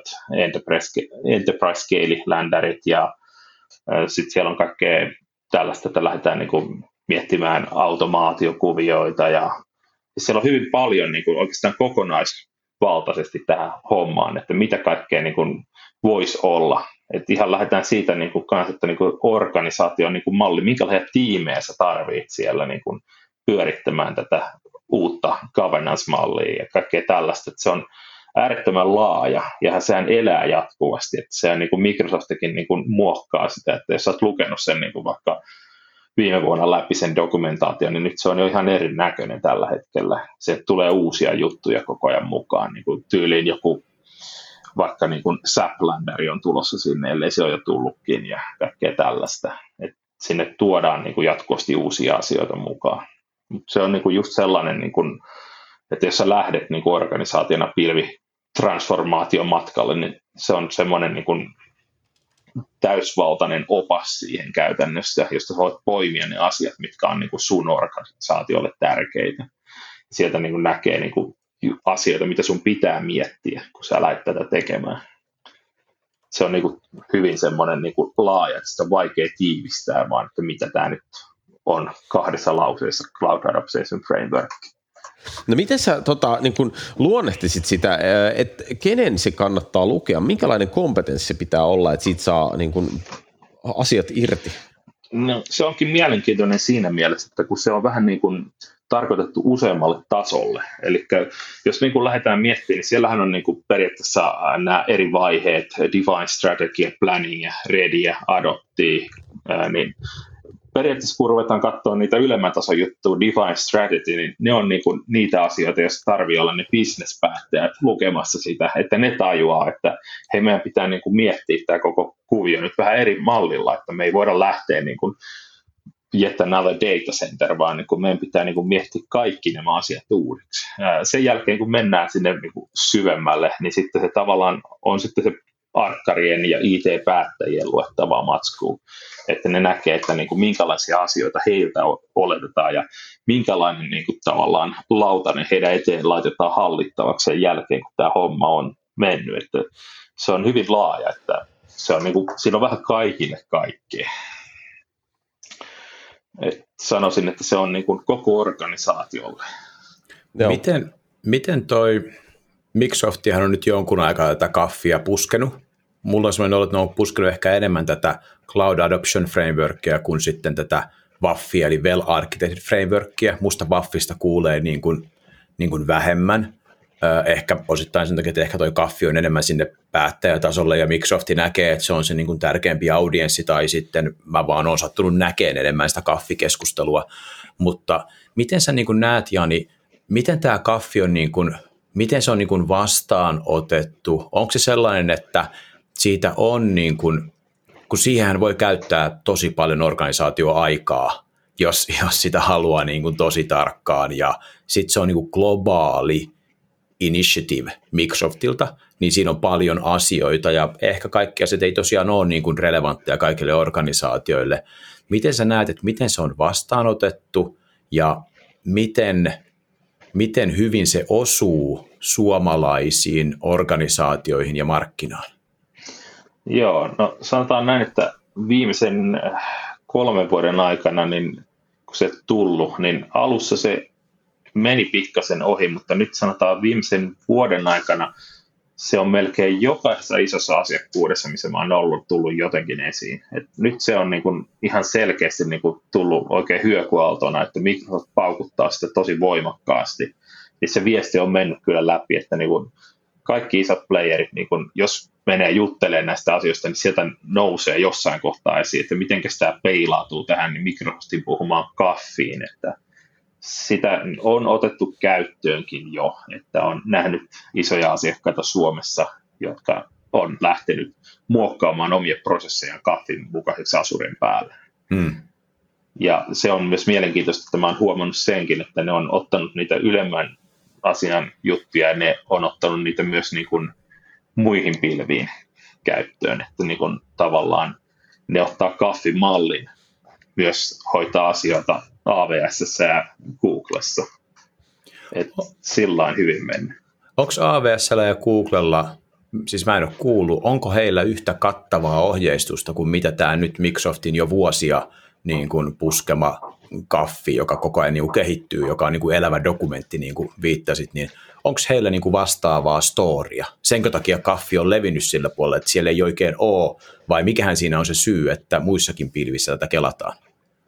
enterprise scale länderit, ja sitten siellä on kaikkea tällaista, että lähdetään niin kuin miettimään automaatiokuvioita, ja siellä on hyvin paljon niin kuin oikeastaan kokonaisvaltaisesti tähän hommaan, että mitä kaikkea niin kuin voisi olla. Että ihan lähdetään siitä niin kuin kanssa, että niin kuin organisaation niin kuin malli, minkälaisia tiimejä sä tarvitset siellä niin kuin pyörittämään tätä uutta governance-mallia ja kaikkea tällaista. Että se on äärettömän laaja ja sehän elää jatkuvasti. Että sehän niin kuin Microsoftikin niin kuin muokkaa sitä, että jos sä oot lukenut sen niin kuin vaikka viime vuonna läpi sen dokumentaation, niin nyt se on jo ihan erinäköinen tällä hetkellä. Se tulee uusia juttuja koko ajan mukaan, niin kuin tyyliin joku vaikka niin kuin SAP-ländäri on tulossa sinne, ellei se ole jo tullutkin ja kaikkea tällaista. Et sinne tuodaan niin kuin jatkuvasti uusia asioita mukaan. Mut se on niin kuin just sellainen, niin kuin, että jos sä lähdet niin kuin organisaationa pilvitransformaation matkalle, niin se on semmoinen niin kuin täysvaltainen opas siihen käytännössä, josta sä voit poimia ne asiat, mitkä on niin kuin sun organisaatiolle tärkeitä. Sieltä niin kuin näkee niin kuin asioita, mitä sun pitää miettiä, kun sä lähdet tätä tekemään. Se on niin kuin hyvin semmoinen niin kuin laaja, että sitä on vaikea tiivistää, vaan että mitä tämä nyt on 2 lauseessa Cloud Adoption Framework. No miten sä niin kun luonnehtisit sitä, että kenen se kannattaa lukea? Minkälainen kompetenssi pitää olla, että siitä saa niin kun asiat irti? No, se onkin mielenkiintoinen siinä mielessä, että kun se on vähän niin kuin tarkoitettu useammalle tasolle. Eli jos niin kuin lähdetään miettimään, niin siellähän on niin kuin periaatteessa nämä eri vaiheet, define strategy, planning, ready ja adopti, niin periaatteessa kun ruvetaan katsoa niitä ylemmän tason juttuja, define strategy, niin ne on niin kuin niitä asioita, joissa tarvii olla ne business-päättäjät lukemassa sitä, että ne tajuaa, että hei, meidän pitää niin kuin miettiä tämä koko kuvio nyt vähän eri mallilla, että me ei voida lähteä niin kuin yet another data center, vaan niin kuin meidän pitää niin kuin miettiä kaikki nämä asiat uudiksi. Sen jälkeen, kun mennään sinne niin kuin syvemmälle, niin sitten se tavallaan on sitten se arkkarien ja IT-päättäjien luettavaa matskua, että ne näkee, että niin kuin minkälaisia asioita heiltä oletetaan ja minkälainen niin kuin tavallaan lautanen heidän eteen laitetaan hallittavaksi sen jälkeen, kun tämä homma on mennyt. Että se on hyvin laaja, että se on niin kuin, siinä on vähän kaikille kaikkea. Sanoisin, että se on niin kuin koko organisaatiolle. Miten toi Microsoftihan on nyt jonkun aikaa tätä kaffia puskenut. Mulla on sellainen olo, että ne on puskenut ehkä enemmän tätä Cloud Adoption Frameworkia kuin sitten tätä WAFia, eli Well Architected Frameworkia. Musta WAFista kuulee niin kuin vähemmän. Ehkä osittain sen takia, että ehkä toi kaffi on enemmän sinne päättäjätasolle ja Microsoft näkee, että se on se niin kuin tärkeämpi audienssi tai sitten mä vaan oon sattunut näkemään enemmän sitä kaffikeskustelua. Mutta miten sä niin kuin näet, Jani, miten tämä kaffi on niin kuin, miten se on niin kuin vastaanotettu? Onko se sellainen, että siitä on niin kuin, kun siihen voi käyttää tosi paljon organisaatioaikaa, jos sitä haluaa niin kuin tosi tarkkaan ja sitten se on niin kuin globaali initiative Microsoftilta, niin siinä on paljon asioita ja ehkä kaikki asiat ei tosiaan ole niin kuin relevantteja kaikille organisaatioille. Miten sä näet, että miten se on vastaanotettu ja miten hyvin se osuu suomalaisiin organisaatioihin ja markkinaan? Joo, no sanotaan näin, että viimeisen 3 vuoden aikana, niin kun se tullut, niin alussa se meni pikkasen ohi, mutta nyt sanotaan viimeisen vuoden aikana se on melkein jokaisessa isossa asiakkuudessa, missä mä oon tullut jotenkin esiin. Et nyt se on niin kuin ihan selkeästi niin kuin tullut oikein hyökyaaltona, että Microsoft paukuttaa sitä tosi voimakkaasti. Niin se viesti on mennyt kyllä läpi, että niin kuin kaikki isot playerit, niin kuin jos menee juttelemaan näistä asioista, niin sieltä nousee jossain kohtaa esiin, että miten tämä peilautuu tähän niin Microsoftin puhumaan kaffiin, että sitä on otettu käyttöönkin jo, että on nähnyt isoja asiakkaita Suomessa, jotka on lähtenyt muokkaamaan omia prosesseja kaffin mukaiseksi Azuren päälle. Ja se on myös mielenkiintoista, että mä oon huomannut senkin, että ne on ottanut niitä ylemmän asian juttuja ja ne on ottanut niitä myös niin kuin muihin pilviin käyttöön, että niin kuin tavallaan ne ottaa kaffin mallin myös hoitaa asioita AWS:ssä ja Googlessa. Sillä on hyvin mennyt. Onko AWS:llä ja Googlella, siis mä en ole kuullut, onko heillä yhtä kattavaa ohjeistusta kuin mitä tämä nyt Microsoftin jo vuosia niin kuin puskema kaffi, joka koko ajan niin kuin kehittyy, joka on niin kuin elävä dokumentti, niin kuin viittasit, niin onko heillä niin kuin vastaavaa storia? Senkö takia kaffi on levinnyt sillä puolella, että siellä ei oikein ole, vai mikähän siinä on se syy, että muissakin pilvissä tätä kelataan?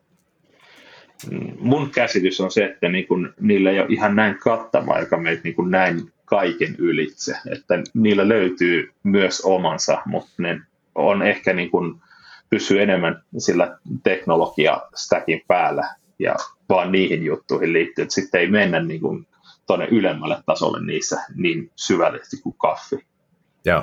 Mun käsitys on se, että niin kun niillä ei ole ihan näin kattavaa, joka meitä niin kun näin kaiken ylitse. Että niillä löytyy myös omansa, mutta ne on ehkä niin kun pysyy enemmän sillä teknologia-stackin päällä ja vaan niihin juttuihin liittyy. Että sitten ei mennä niin kun tuonne ylemmälle tasolle niissä niin syvällisesti kuin kaffi. Joo.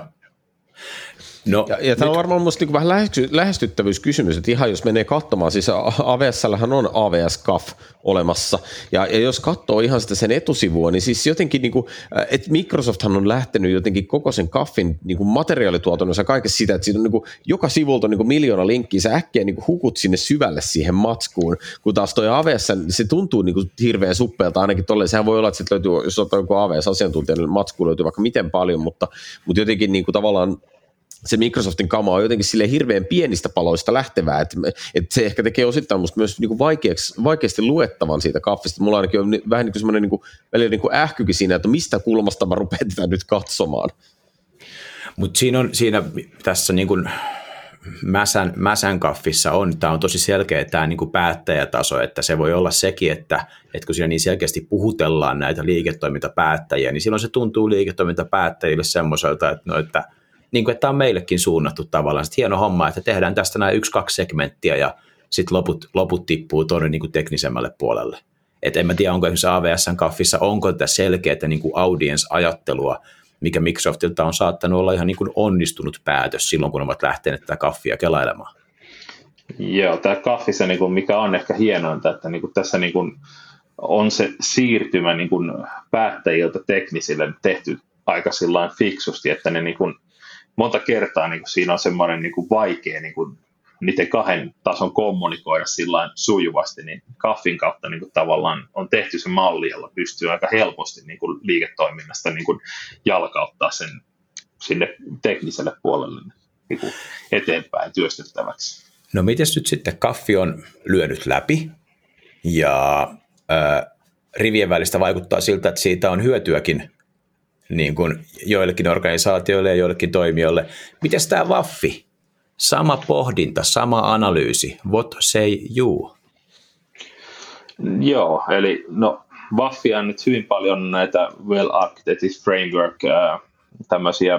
No, ja tämä on varmaan minusta niin vähän lähestyttävyyskysymys, että ihan jos menee katsomaan, siis AWS:llähän on AWS Kaf olemassa, ja jos katsoo ihan sitä sen etusivua, niin siis jotenkin, niin kuin, että Microsofthan on lähtenyt jotenkin koko sen Kafin niin kuin materiaalituotannossa kaikessa sitä, että siinä on niin kuin, joka sivulta on niin kuin 1 000 000 linkkiä, sä äkkiä niin kuin hukut sinne syvälle siihen matskuun, kun taas toi AWS, se tuntuu niin kuin hirveän suppeelta ainakin tolleen, sehän voi olla, että sitten löytyy, jos ottaa joku AWS-asiantuntija, niin matsku löytyy vaikka miten paljon, mutta jotenkin niin kuin tavallaan se Microsoftin kama on jotenkin silleen hirveän pienistä paloista lähtevää, että se ehkä tekee osittain musta myös niin kuin vaikeasti luettavan siitä kaffista. Mulla ainakin on vähän niin kuin semmoinen välillä niin kuin ähkykin siinä, että mistä kulmasta mä rupean tätä nyt katsomaan. Mutta siinä tässä niin kuin Mäsän kaffissa tämä on tosi selkeä tämä niin kuin päättäjätaso, että se voi olla sekin, että kun siinä niin selkeästi puhutellaan näitä liiketoimintapäättäjiä, niin silloin se tuntuu liiketoimintapäättäjille semmoiselta, että niin kuin, että tämä on meillekin suunnattu tavallaan. Sitten hieno homma, että tehdään tästä nämä 1-2 segmenttiä ja sitten loput tippuu tuonne niin kuin teknisemmälle puolelle. Et en mä tiedä, onko esimerkiksi AWS:n kaffissa, onko tätä selkeää niin kuin audience-ajattelua, mikä Microsoftilta on saattanut olla ihan niin kuin onnistunut päätös silloin, kun ovat lähteneet tätä kaffia kelailemaan. Joo, tämä kaffissa, niin kuin, mikä on ehkä hienointa, että niin kuin tässä niin kuin on se siirtymä niin kuin päättäjiltä teknisille tehty aika sillain fiksusti, että ne niin kuin monta kertaa niin kuin siinä on semmoinen niin kuin vaikea niin kuin niiden kahden tason kommunikoida sillain sujuvasti, niin kaffin kautta niin kuin tavallaan on tehty se malli, jolla pystyy aika helposti niin kuin liiketoiminnasta niin kuin jalkauttaa sen sinne tekniselle puolelle niin kuin eteenpäin työstettäväksi. No mites nyt sitten kaffi on lyönyt läpi ja rivien välistä vaikuttaa siltä, että siitä on hyötyäkin niin kuin joillekin organisaatioille ja joillekin toimijoille. Mites tämä Waffi? Sama pohdinta, sama analyysi. What say you? Joo, eli Waffia on nyt hyvin paljon näitä well-architected framework, tämmöisiä,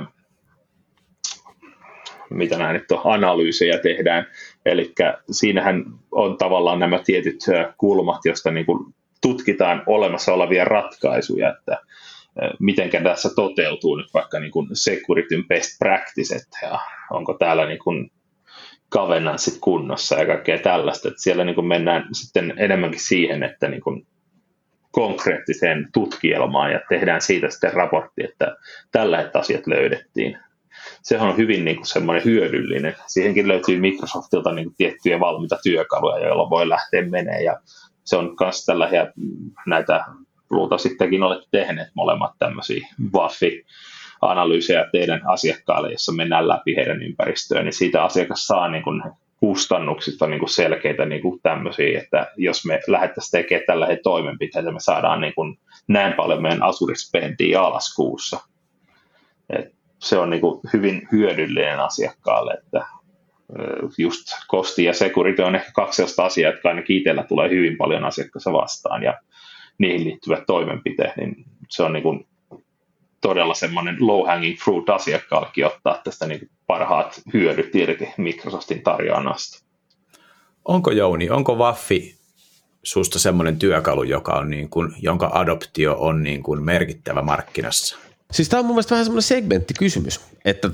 mitä nämä nyt on, analyysejä tehdään. Eli siinähän on tavallaan nämä tietyt kulmat, joista niin kuin tutkitaan olemassa olevia ratkaisuja, että miten tässä toteutuu nyt vaikka niin kuin securityn best practicet ja onko täällä niin kuin governance kunnossa ja kaikkea tällaista. Että siellä niin kuin mennään sitten enemmänkin siihen, että niin kuin konkreettiseen tutkielmaan ja tehdään siitä sitten raportti, että tällaiset asiat löydettiin. Sehän on hyvin niin kuin semmoinen hyödyllinen. Siihenkin löytyy Microsoftilta niin kuin tiettyjä valmiita työkaluja, joilla voi lähteä menemään ja se on myös tällaisia näitä luulta sittenkin olette tehneet molemmat tämmöisiä Waffi-analyysejä teidän asiakkaille, jossa mennään läpi heidän ympäristöön, niin siitä asiakas saa niin kuin kustannuksista niin kuin selkeitä niin kuin tämmöisiä, että jos me lähdettäisiin tekemään tällaisia toimenpiteitä, me saadaan niin kuin näin paljon meidän Azure-spendiä alas kuussa. se on niin kuin hyvin hyödyllinen asiakkaalle, että just kosti ja security on ehkä kaksi asiaa, jotka ainakin itsellä tulee hyvin paljon asiakkaassa vastaan ja niihin liittyvät toimenpiteet, niin se on niin kuin todella semmoinen low hanging fruit asiakkaallekin ottaa tästä niin kuin parhaat hyödyt irti Microsoftin tarjoannasta. Onko Jouni, onko Waffi susta semmoinen työkalu, joka on niin kuin, jonka adoptio on niin kuin merkittävä markkinassa? Siis tämä on mun mielestä vähän semmoinen segmenttikysymys, että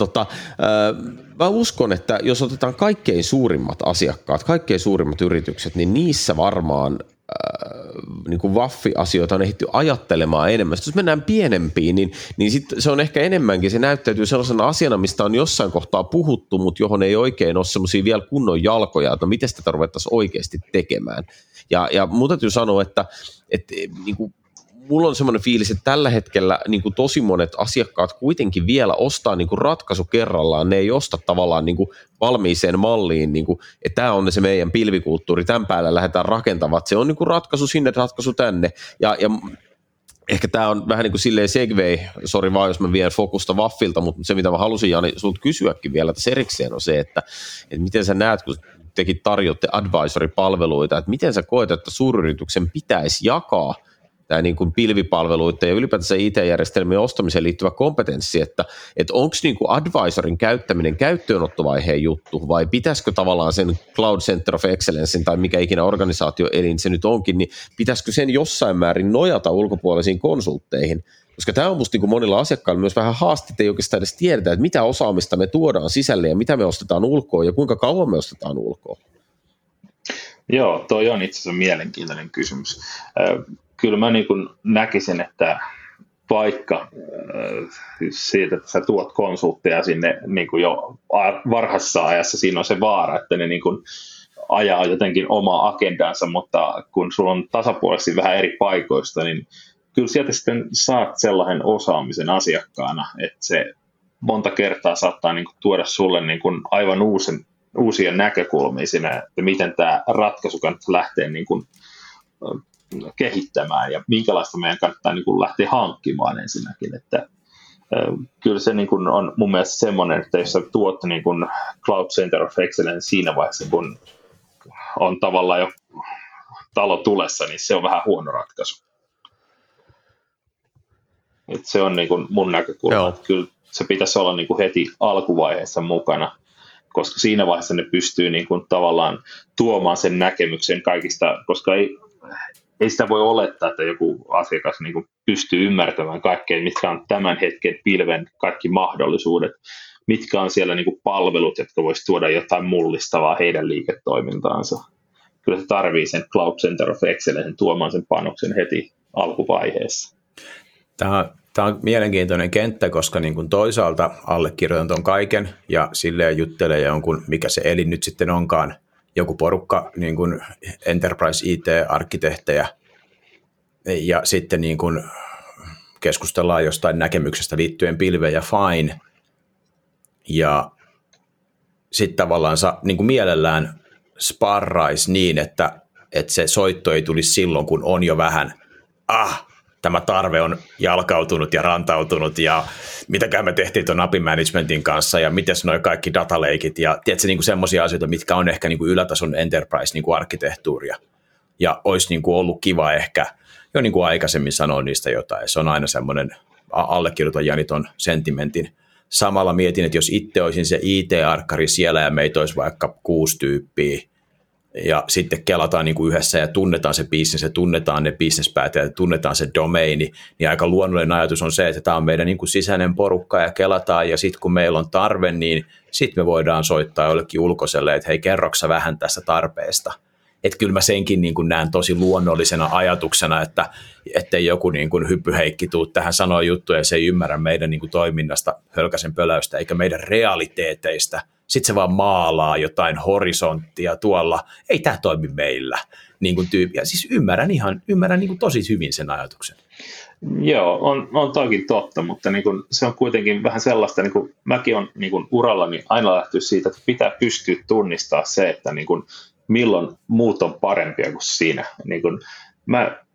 mä uskon, että jos otetaan kaikkein suurimmat asiakkaat, kaikkein suurimmat yritykset, niin niissä varmaan niin kuin Waffi-asioita on ehditty ajattelemaan enemmän. Sitten jos mennään pienempiin, niin sit se on ehkä enemmänkin, se näyttäytyy sellaisena asiana, mistä on jossain kohtaa puhuttu, mutta johon ei oikein ole semmoisia vielä kunnon jalkoja, että no miten sitä ruvettaisiin oikeasti tekemään. Ja mun täytyy sanoa, että niin kuin mulla on semmoinen fiilis, että tällä hetkellä niin kuin tosi monet asiakkaat kuitenkin vielä ostaa niin kuin ratkaisu kerrallaan. Ne ei osta tavallaan niin kuin valmiiseen malliin, niin kuin, että tämä on se meidän pilvikulttuuri, tämän päällä lähdetään rakentamaan. Se on niin kuin ratkaisu sinne, ratkaisu tänne. Ja ehkä tämä on vähän niin kuin silleen segway, sori vaan jos mä vien fokusta Waffilta, mutta se mitä mä halusin Jani sulta kysyäkin vielä tässä erikseen on se, että miten sä näet, kun tekin tarjotte advisory-palveluita, että miten sä koet, että suuryrityksen pitäisi jakaa tämä niin kuin pilvipalveluiden ja ylipäätänsä IT-järjestelmien ostamiseen liittyvä kompetenssi, että onko niin kuin advisorin käyttäminen käyttöönottovaiheen juttu vai pitäisikö tavallaan sen Cloud Center of Excellencein tai mikä ikinä organisaatioelin se nyt onkin, niin pitäisikö sen jossain määrin nojata ulkopuolisiin konsultteihin, koska tämä on musta niin kuin monilla asiakkailla myös vähän haaste, että ei oikeastaan edes tiedetä, että mitä osaamista me tuodaan sisälle ja mitä me ostetaan ulkoa ja kuinka kauan me ostetaan ulkoa. Joo, toi on itse asiassa mielenkiintoinen kysymys. Kyllä mä niin kuin näkisin, että vaikka siitä, että sä tuot konsultteja sinne niin kuin jo varhaisessa ajassa, siinä on se vaara, että ne niin kuin ajaa jotenkin omaa agendansa, mutta kun sulla on tasapuolisesti vähän eri paikoista, niin kyllä sieltä sitten saat sellaisen osaamisen asiakkaana, että se monta kertaa saattaa niin kuin tuoda sulle niin kuin aivan uusia näkökulmia siinä, että miten tämä ratkaisu kannattaa lähteä niin kuin kehittämään ja minkälaista meidän kannattaa niin kuin lähteä hankkimaan ensinnäkin. Että, kyllä se niin kuin on mun mielestä semmoinen, että jos sä tuot niin kuin Cloud Center of Excellence siinä vaiheessa, kun on tavallaan jo talo tulessa, niin se on vähän huono ratkaisu. Et se on niin kuin mun näkökulma, että kyllä se pitäisi olla niin kuin heti alkuvaiheessa mukana, koska siinä vaiheessa ne pystyy niin kuin tavallaan tuomaan sen näkemyksen kaikista, koska ei sitä voi olettaa, että joku asiakas niin kuin pystyy ymmärtämään kaikkea, mitkä on tämän hetken pilven kaikki mahdollisuudet, mitkä on siellä niin kuin palvelut, jotka voisi tuoda jotain mullistavaa heidän liiketoimintaansa. Kyllä se tarvii sen Cloud Center of Excellence tuomaan sen panoksen heti alkuvaiheessa. Tämä on mielenkiintoinen kenttä, koska niin kuin toisaalta allekirjoitan tuon kaiken ja silleen juttelee jonkun, mikä se elin nyt sitten onkaan, joku porukka niin kuin Enterprise IT-arkkitehtejä ja sitten niin kuin keskustellaan jostain näkemyksestä liittyen pilveen ja fine ja sitten tavallaan niin kuin mielellään sparraisi niin, että se soitto ei tulisi silloin, kun on jo vähän tämä tarve on jalkautunut ja rantautunut ja mitäkään me tehtiin tuon API managementin kanssa ja miten nuo kaikki dataleikit ja tiedätkö niin kuin semmoisia asioita, mitkä on ehkä niin kuin ylätason enterprise niin kuin arkkitehtuuria ja olisi niin kuin ollut kiva ehkä jo niin kuin aikaisemmin sanoa niistä jotain. Se on aina semmoinen allekirjoitan Janiton sentimentin. Samalla mietin, että jos itse olisin se IT-arkkari siellä ja meitä olisi vaikka 6 tyyppiä ja sitten kelataan niin kuin yhdessä ja tunnetaan se business ja tunnetaan ne businesspäätäjät ja tunnetaan se domaini, niin aika luonnollinen ajatus on se, että tämä on meidän niin kuin sisäinen porukka ja kelataan ja sitten kun meillä on tarve, niin sitten me voidaan soittaa jollekin ulkoiselle, että hei kerroksä vähän tästä tarpeesta. Että kyllä mä senkin niin kuin näen tosi luonnollisena ajatuksena, että ei joku niin kuin hyppyheikki tuu tähän sanoa juttuja ja se ei ymmärrä meidän niin kuin toiminnasta, hölkäsen pöläystä eikä meidän realiteeteista. Sitten se vaan maalaa jotain horisonttia tuolla, ei tämä toimi meillä. Niin kuin ja siis ymmärrän niin kuin tosi hyvin sen ajatuksen. Joo, on toki totta, mutta niin kuin, se on kuitenkin vähän sellaista, niin kuin, mäkin olen niin kuin urallani aina lähtenyt siitä, että pitää pystyä tunnistamaan se, että niin kuin, milloin muut on parempia kuin siinä. Niin kuin, mä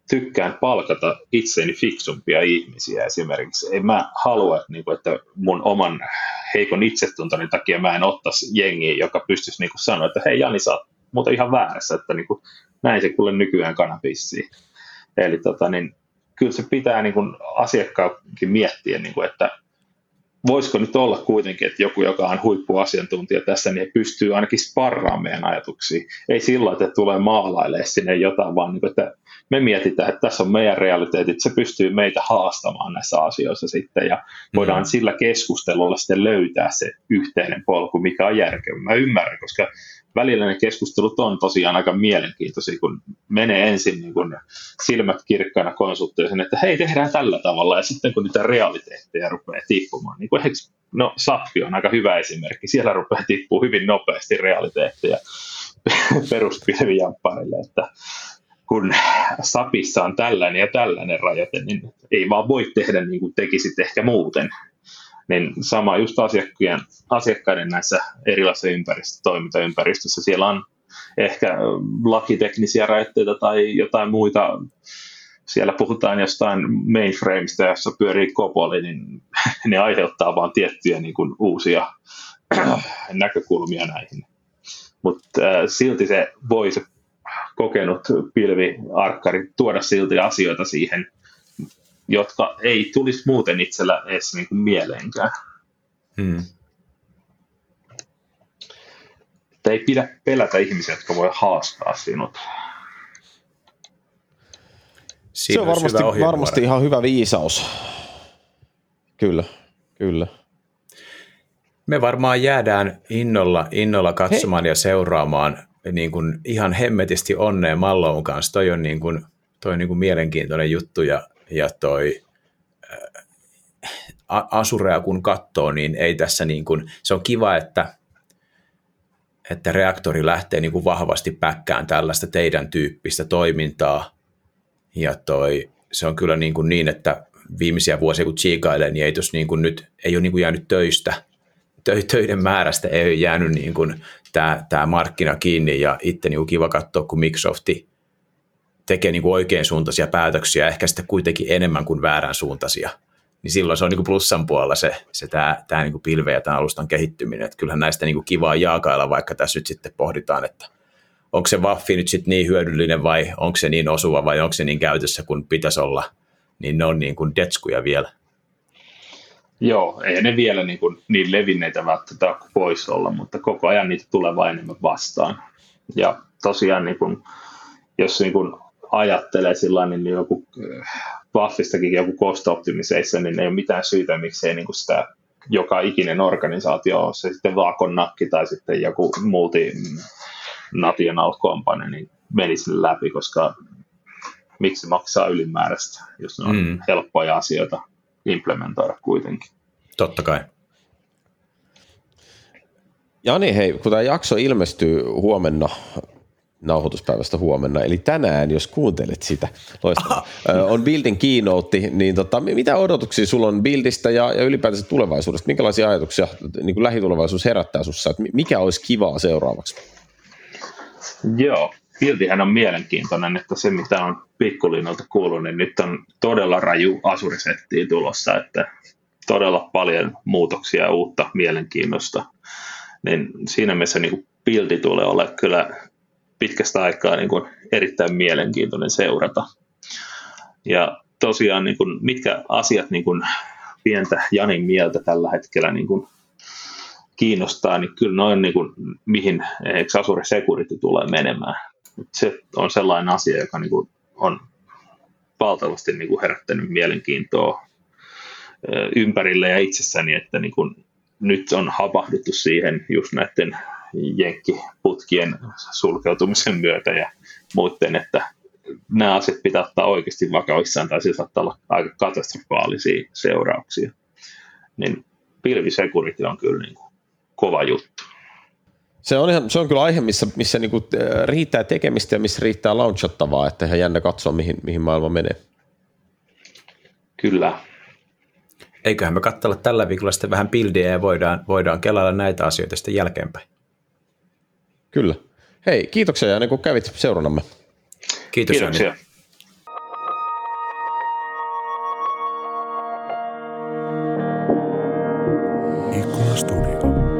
tykkään palkata itseäni fiksumpia ihmisiä esimerkiksi. En mä halua, että mun oman heikon itsetuntoni takia mä en ottaisi jengiä, joka pystyisi sanoa, että hei Jani, sä oot muuten ihan väärässä, että näin se kuule nykyään kanapissiin. Eli kyllä se pitää asiakkaankin miettiä, että voisiko nyt olla kuitenkin, että joku, joka on huippuasiantuntija tässä, niin pystyy ainakin sparraamaan meidän ajatuksia. Ei sillä, että tulee maalailemaan sinne jotain, vaan että me mietitään, että tässä on meidän realiteetit, se pystyy meitä haastamaan näissä asioissa sitten, ja voidaan sillä keskustelulla sitten löytää se yhteinen polku, mikä on järkevä. Mä ymmärrän, koska välillä ne keskustelut on tosiaan aika mielenkiintoisia, kun menee ensin silmät kirkkaana konsulttiin, että hei, tehdään tällä tavalla, ja sitten kun niitä realiteetteja rupeaa tippumaan, no SAP on aika hyvä esimerkki, siellä rupeaa tippua hyvin nopeasti realiteetteja peruspilvijampparille, että kun SAPissa on tällainen ja tällainen rajoite, niin ei vaan voi tehdä niin kuin tekisit ehkä muuten. Niin sama just asiakkaiden näissä erilaisissa toimintaympäristöissä. Siellä on ehkä lakiteknisiä rajoitteita tai jotain muita. Siellä puhutaan jostain mainframeista, jossa pyörii kopoli, niin ne aiheuttaa vaan tiettyjä niin kuin uusia näkökulmia näihin. Mutta silti se voi se kokenut pilviarkkari tuoda silti asioita siihen, jotka ei tulisi muuten itsellä edes niin kuin mieleenkään. Ei pidä pelätä ihmisiä, jotka voi haastaa sinut. Se on varmasti ihan hyvä viisaus. Kyllä. Me varmaan jäädään innolla katsomaan ja seuraamaan niin kuin ihan hemmetisti onnea Malloun kanssa. Toi on niin kuin mielenkiintoinen juttu ja toi Azurea kun katsoo, niin ei tässä niin kuin, se on kiva, että Reaktori lähtee niin kuin vahvasti päkkään tällaista teidän tyyppistä toimintaa ja se on kyllä niin, että viimeisiä vuosia kun tsiikailee, niin ei tos niin kuin nyt, ei ole niin kuin jäänyt töiden määrästä ei ole jäänyt niin kuin tämä markkina kiinni ja itse niin kuin kiva katsoa, kun Microsofti tekee niin kuin oikein suuntaisia päätöksiä, ehkä sitten kuitenkin enemmän kuin väärän suuntaisia, niin silloin se on niin kuin plussan puolella tämä niin kuin pilve ja tämän alustan kehittyminen. Että kyllähän näistä niin kuin kivaa jaakailla, vaikka tässä nyt sitten pohditaan, että onko se Waffi nyt sitten niin hyödyllinen vai onko se niin osuva vai onko se niin käytössä kuin pitäisi olla, niin ne on niin kuin detskuja vielä. Joo, ei ne vielä niin levinneitä välttämättä pois olla, mutta koko ajan niitä tulee vain enemmän vastaan. Ja tosiaan, jos ajattelee sillain, niin joku Waffistakin joku cost optimiseissa, niin ei ole mitään syytä, miksei sitä joka ikinen organisaatio, se sitten Vakonnakki tai sitten joku multinational company, niin menisi läpi, koska miksi maksaa ylimääräistä, jos ne on helppoja asioita implementoida kuitenkin. Totta kai. Jani, hei, kun tämä jakso ilmestyy huomenna, nauhoituspäivästä huomenna, eli tänään, jos kuuntelet sitä, loistavaa, on Buildin keynote, niin mitä odotuksia sulla on Buildistä ja ylipäätänsä tulevaisuudesta? Minkälaisia ajatuksia niin kuin lähitulevaisuus herättää sussa, että mikä olisi kivaa seuraavaksi? Joo, Buildihän on mielenkiintoinen, että se mitä on pikkulinnalta kuullut, niin nyt on todella raju Azure-settiä tulossa, että todella paljon muutoksia ja uutta mielenkiinnosta. Niin siinä mielessä niin Buildi tulee olla kyllä pitkästä aikaa niin kuin erittäin mielenkiintoinen seurata. Ja tosiaan niin kuin, mitkä asiat niin kuin pientä Janin mieltä tällä hetkellä niin kuin kiinnostaa, niin kyllä noin niin kuin, mihin Azure Security tulee menemään. Se on sellainen asia, joka niin kuin on valtavasti niin kuin herättänyt mielenkiintoa ympärille ja itsessäni, että niin kuin nyt on hapahduttu siihen just näiden jenkkiputkien sulkeutumisen myötä ja muuten, että nämä asiat pitää ottaa oikeasti vakavissaan tai siis saattaa olla aika katastrofaalisia seurauksia. Niin pilvisecurity on kyllä niin kuin kova juttu. Se on kyllä aihe, missä niinku riittää tekemistä ja missä riittää launchattavaa, että ihan jännä katsoa, mihin maailma menee. Kyllä. Eiköhän me katsella tällä viikolla sitten vähän buildia ja voidaan kelailla näitä asioita sitten jälkeenpäin. Kyllä. Hei, kiitoksia Jani, kun kävit seurannamme. Kiitos. Kiitoksia. Jani. Ikkuna Studio.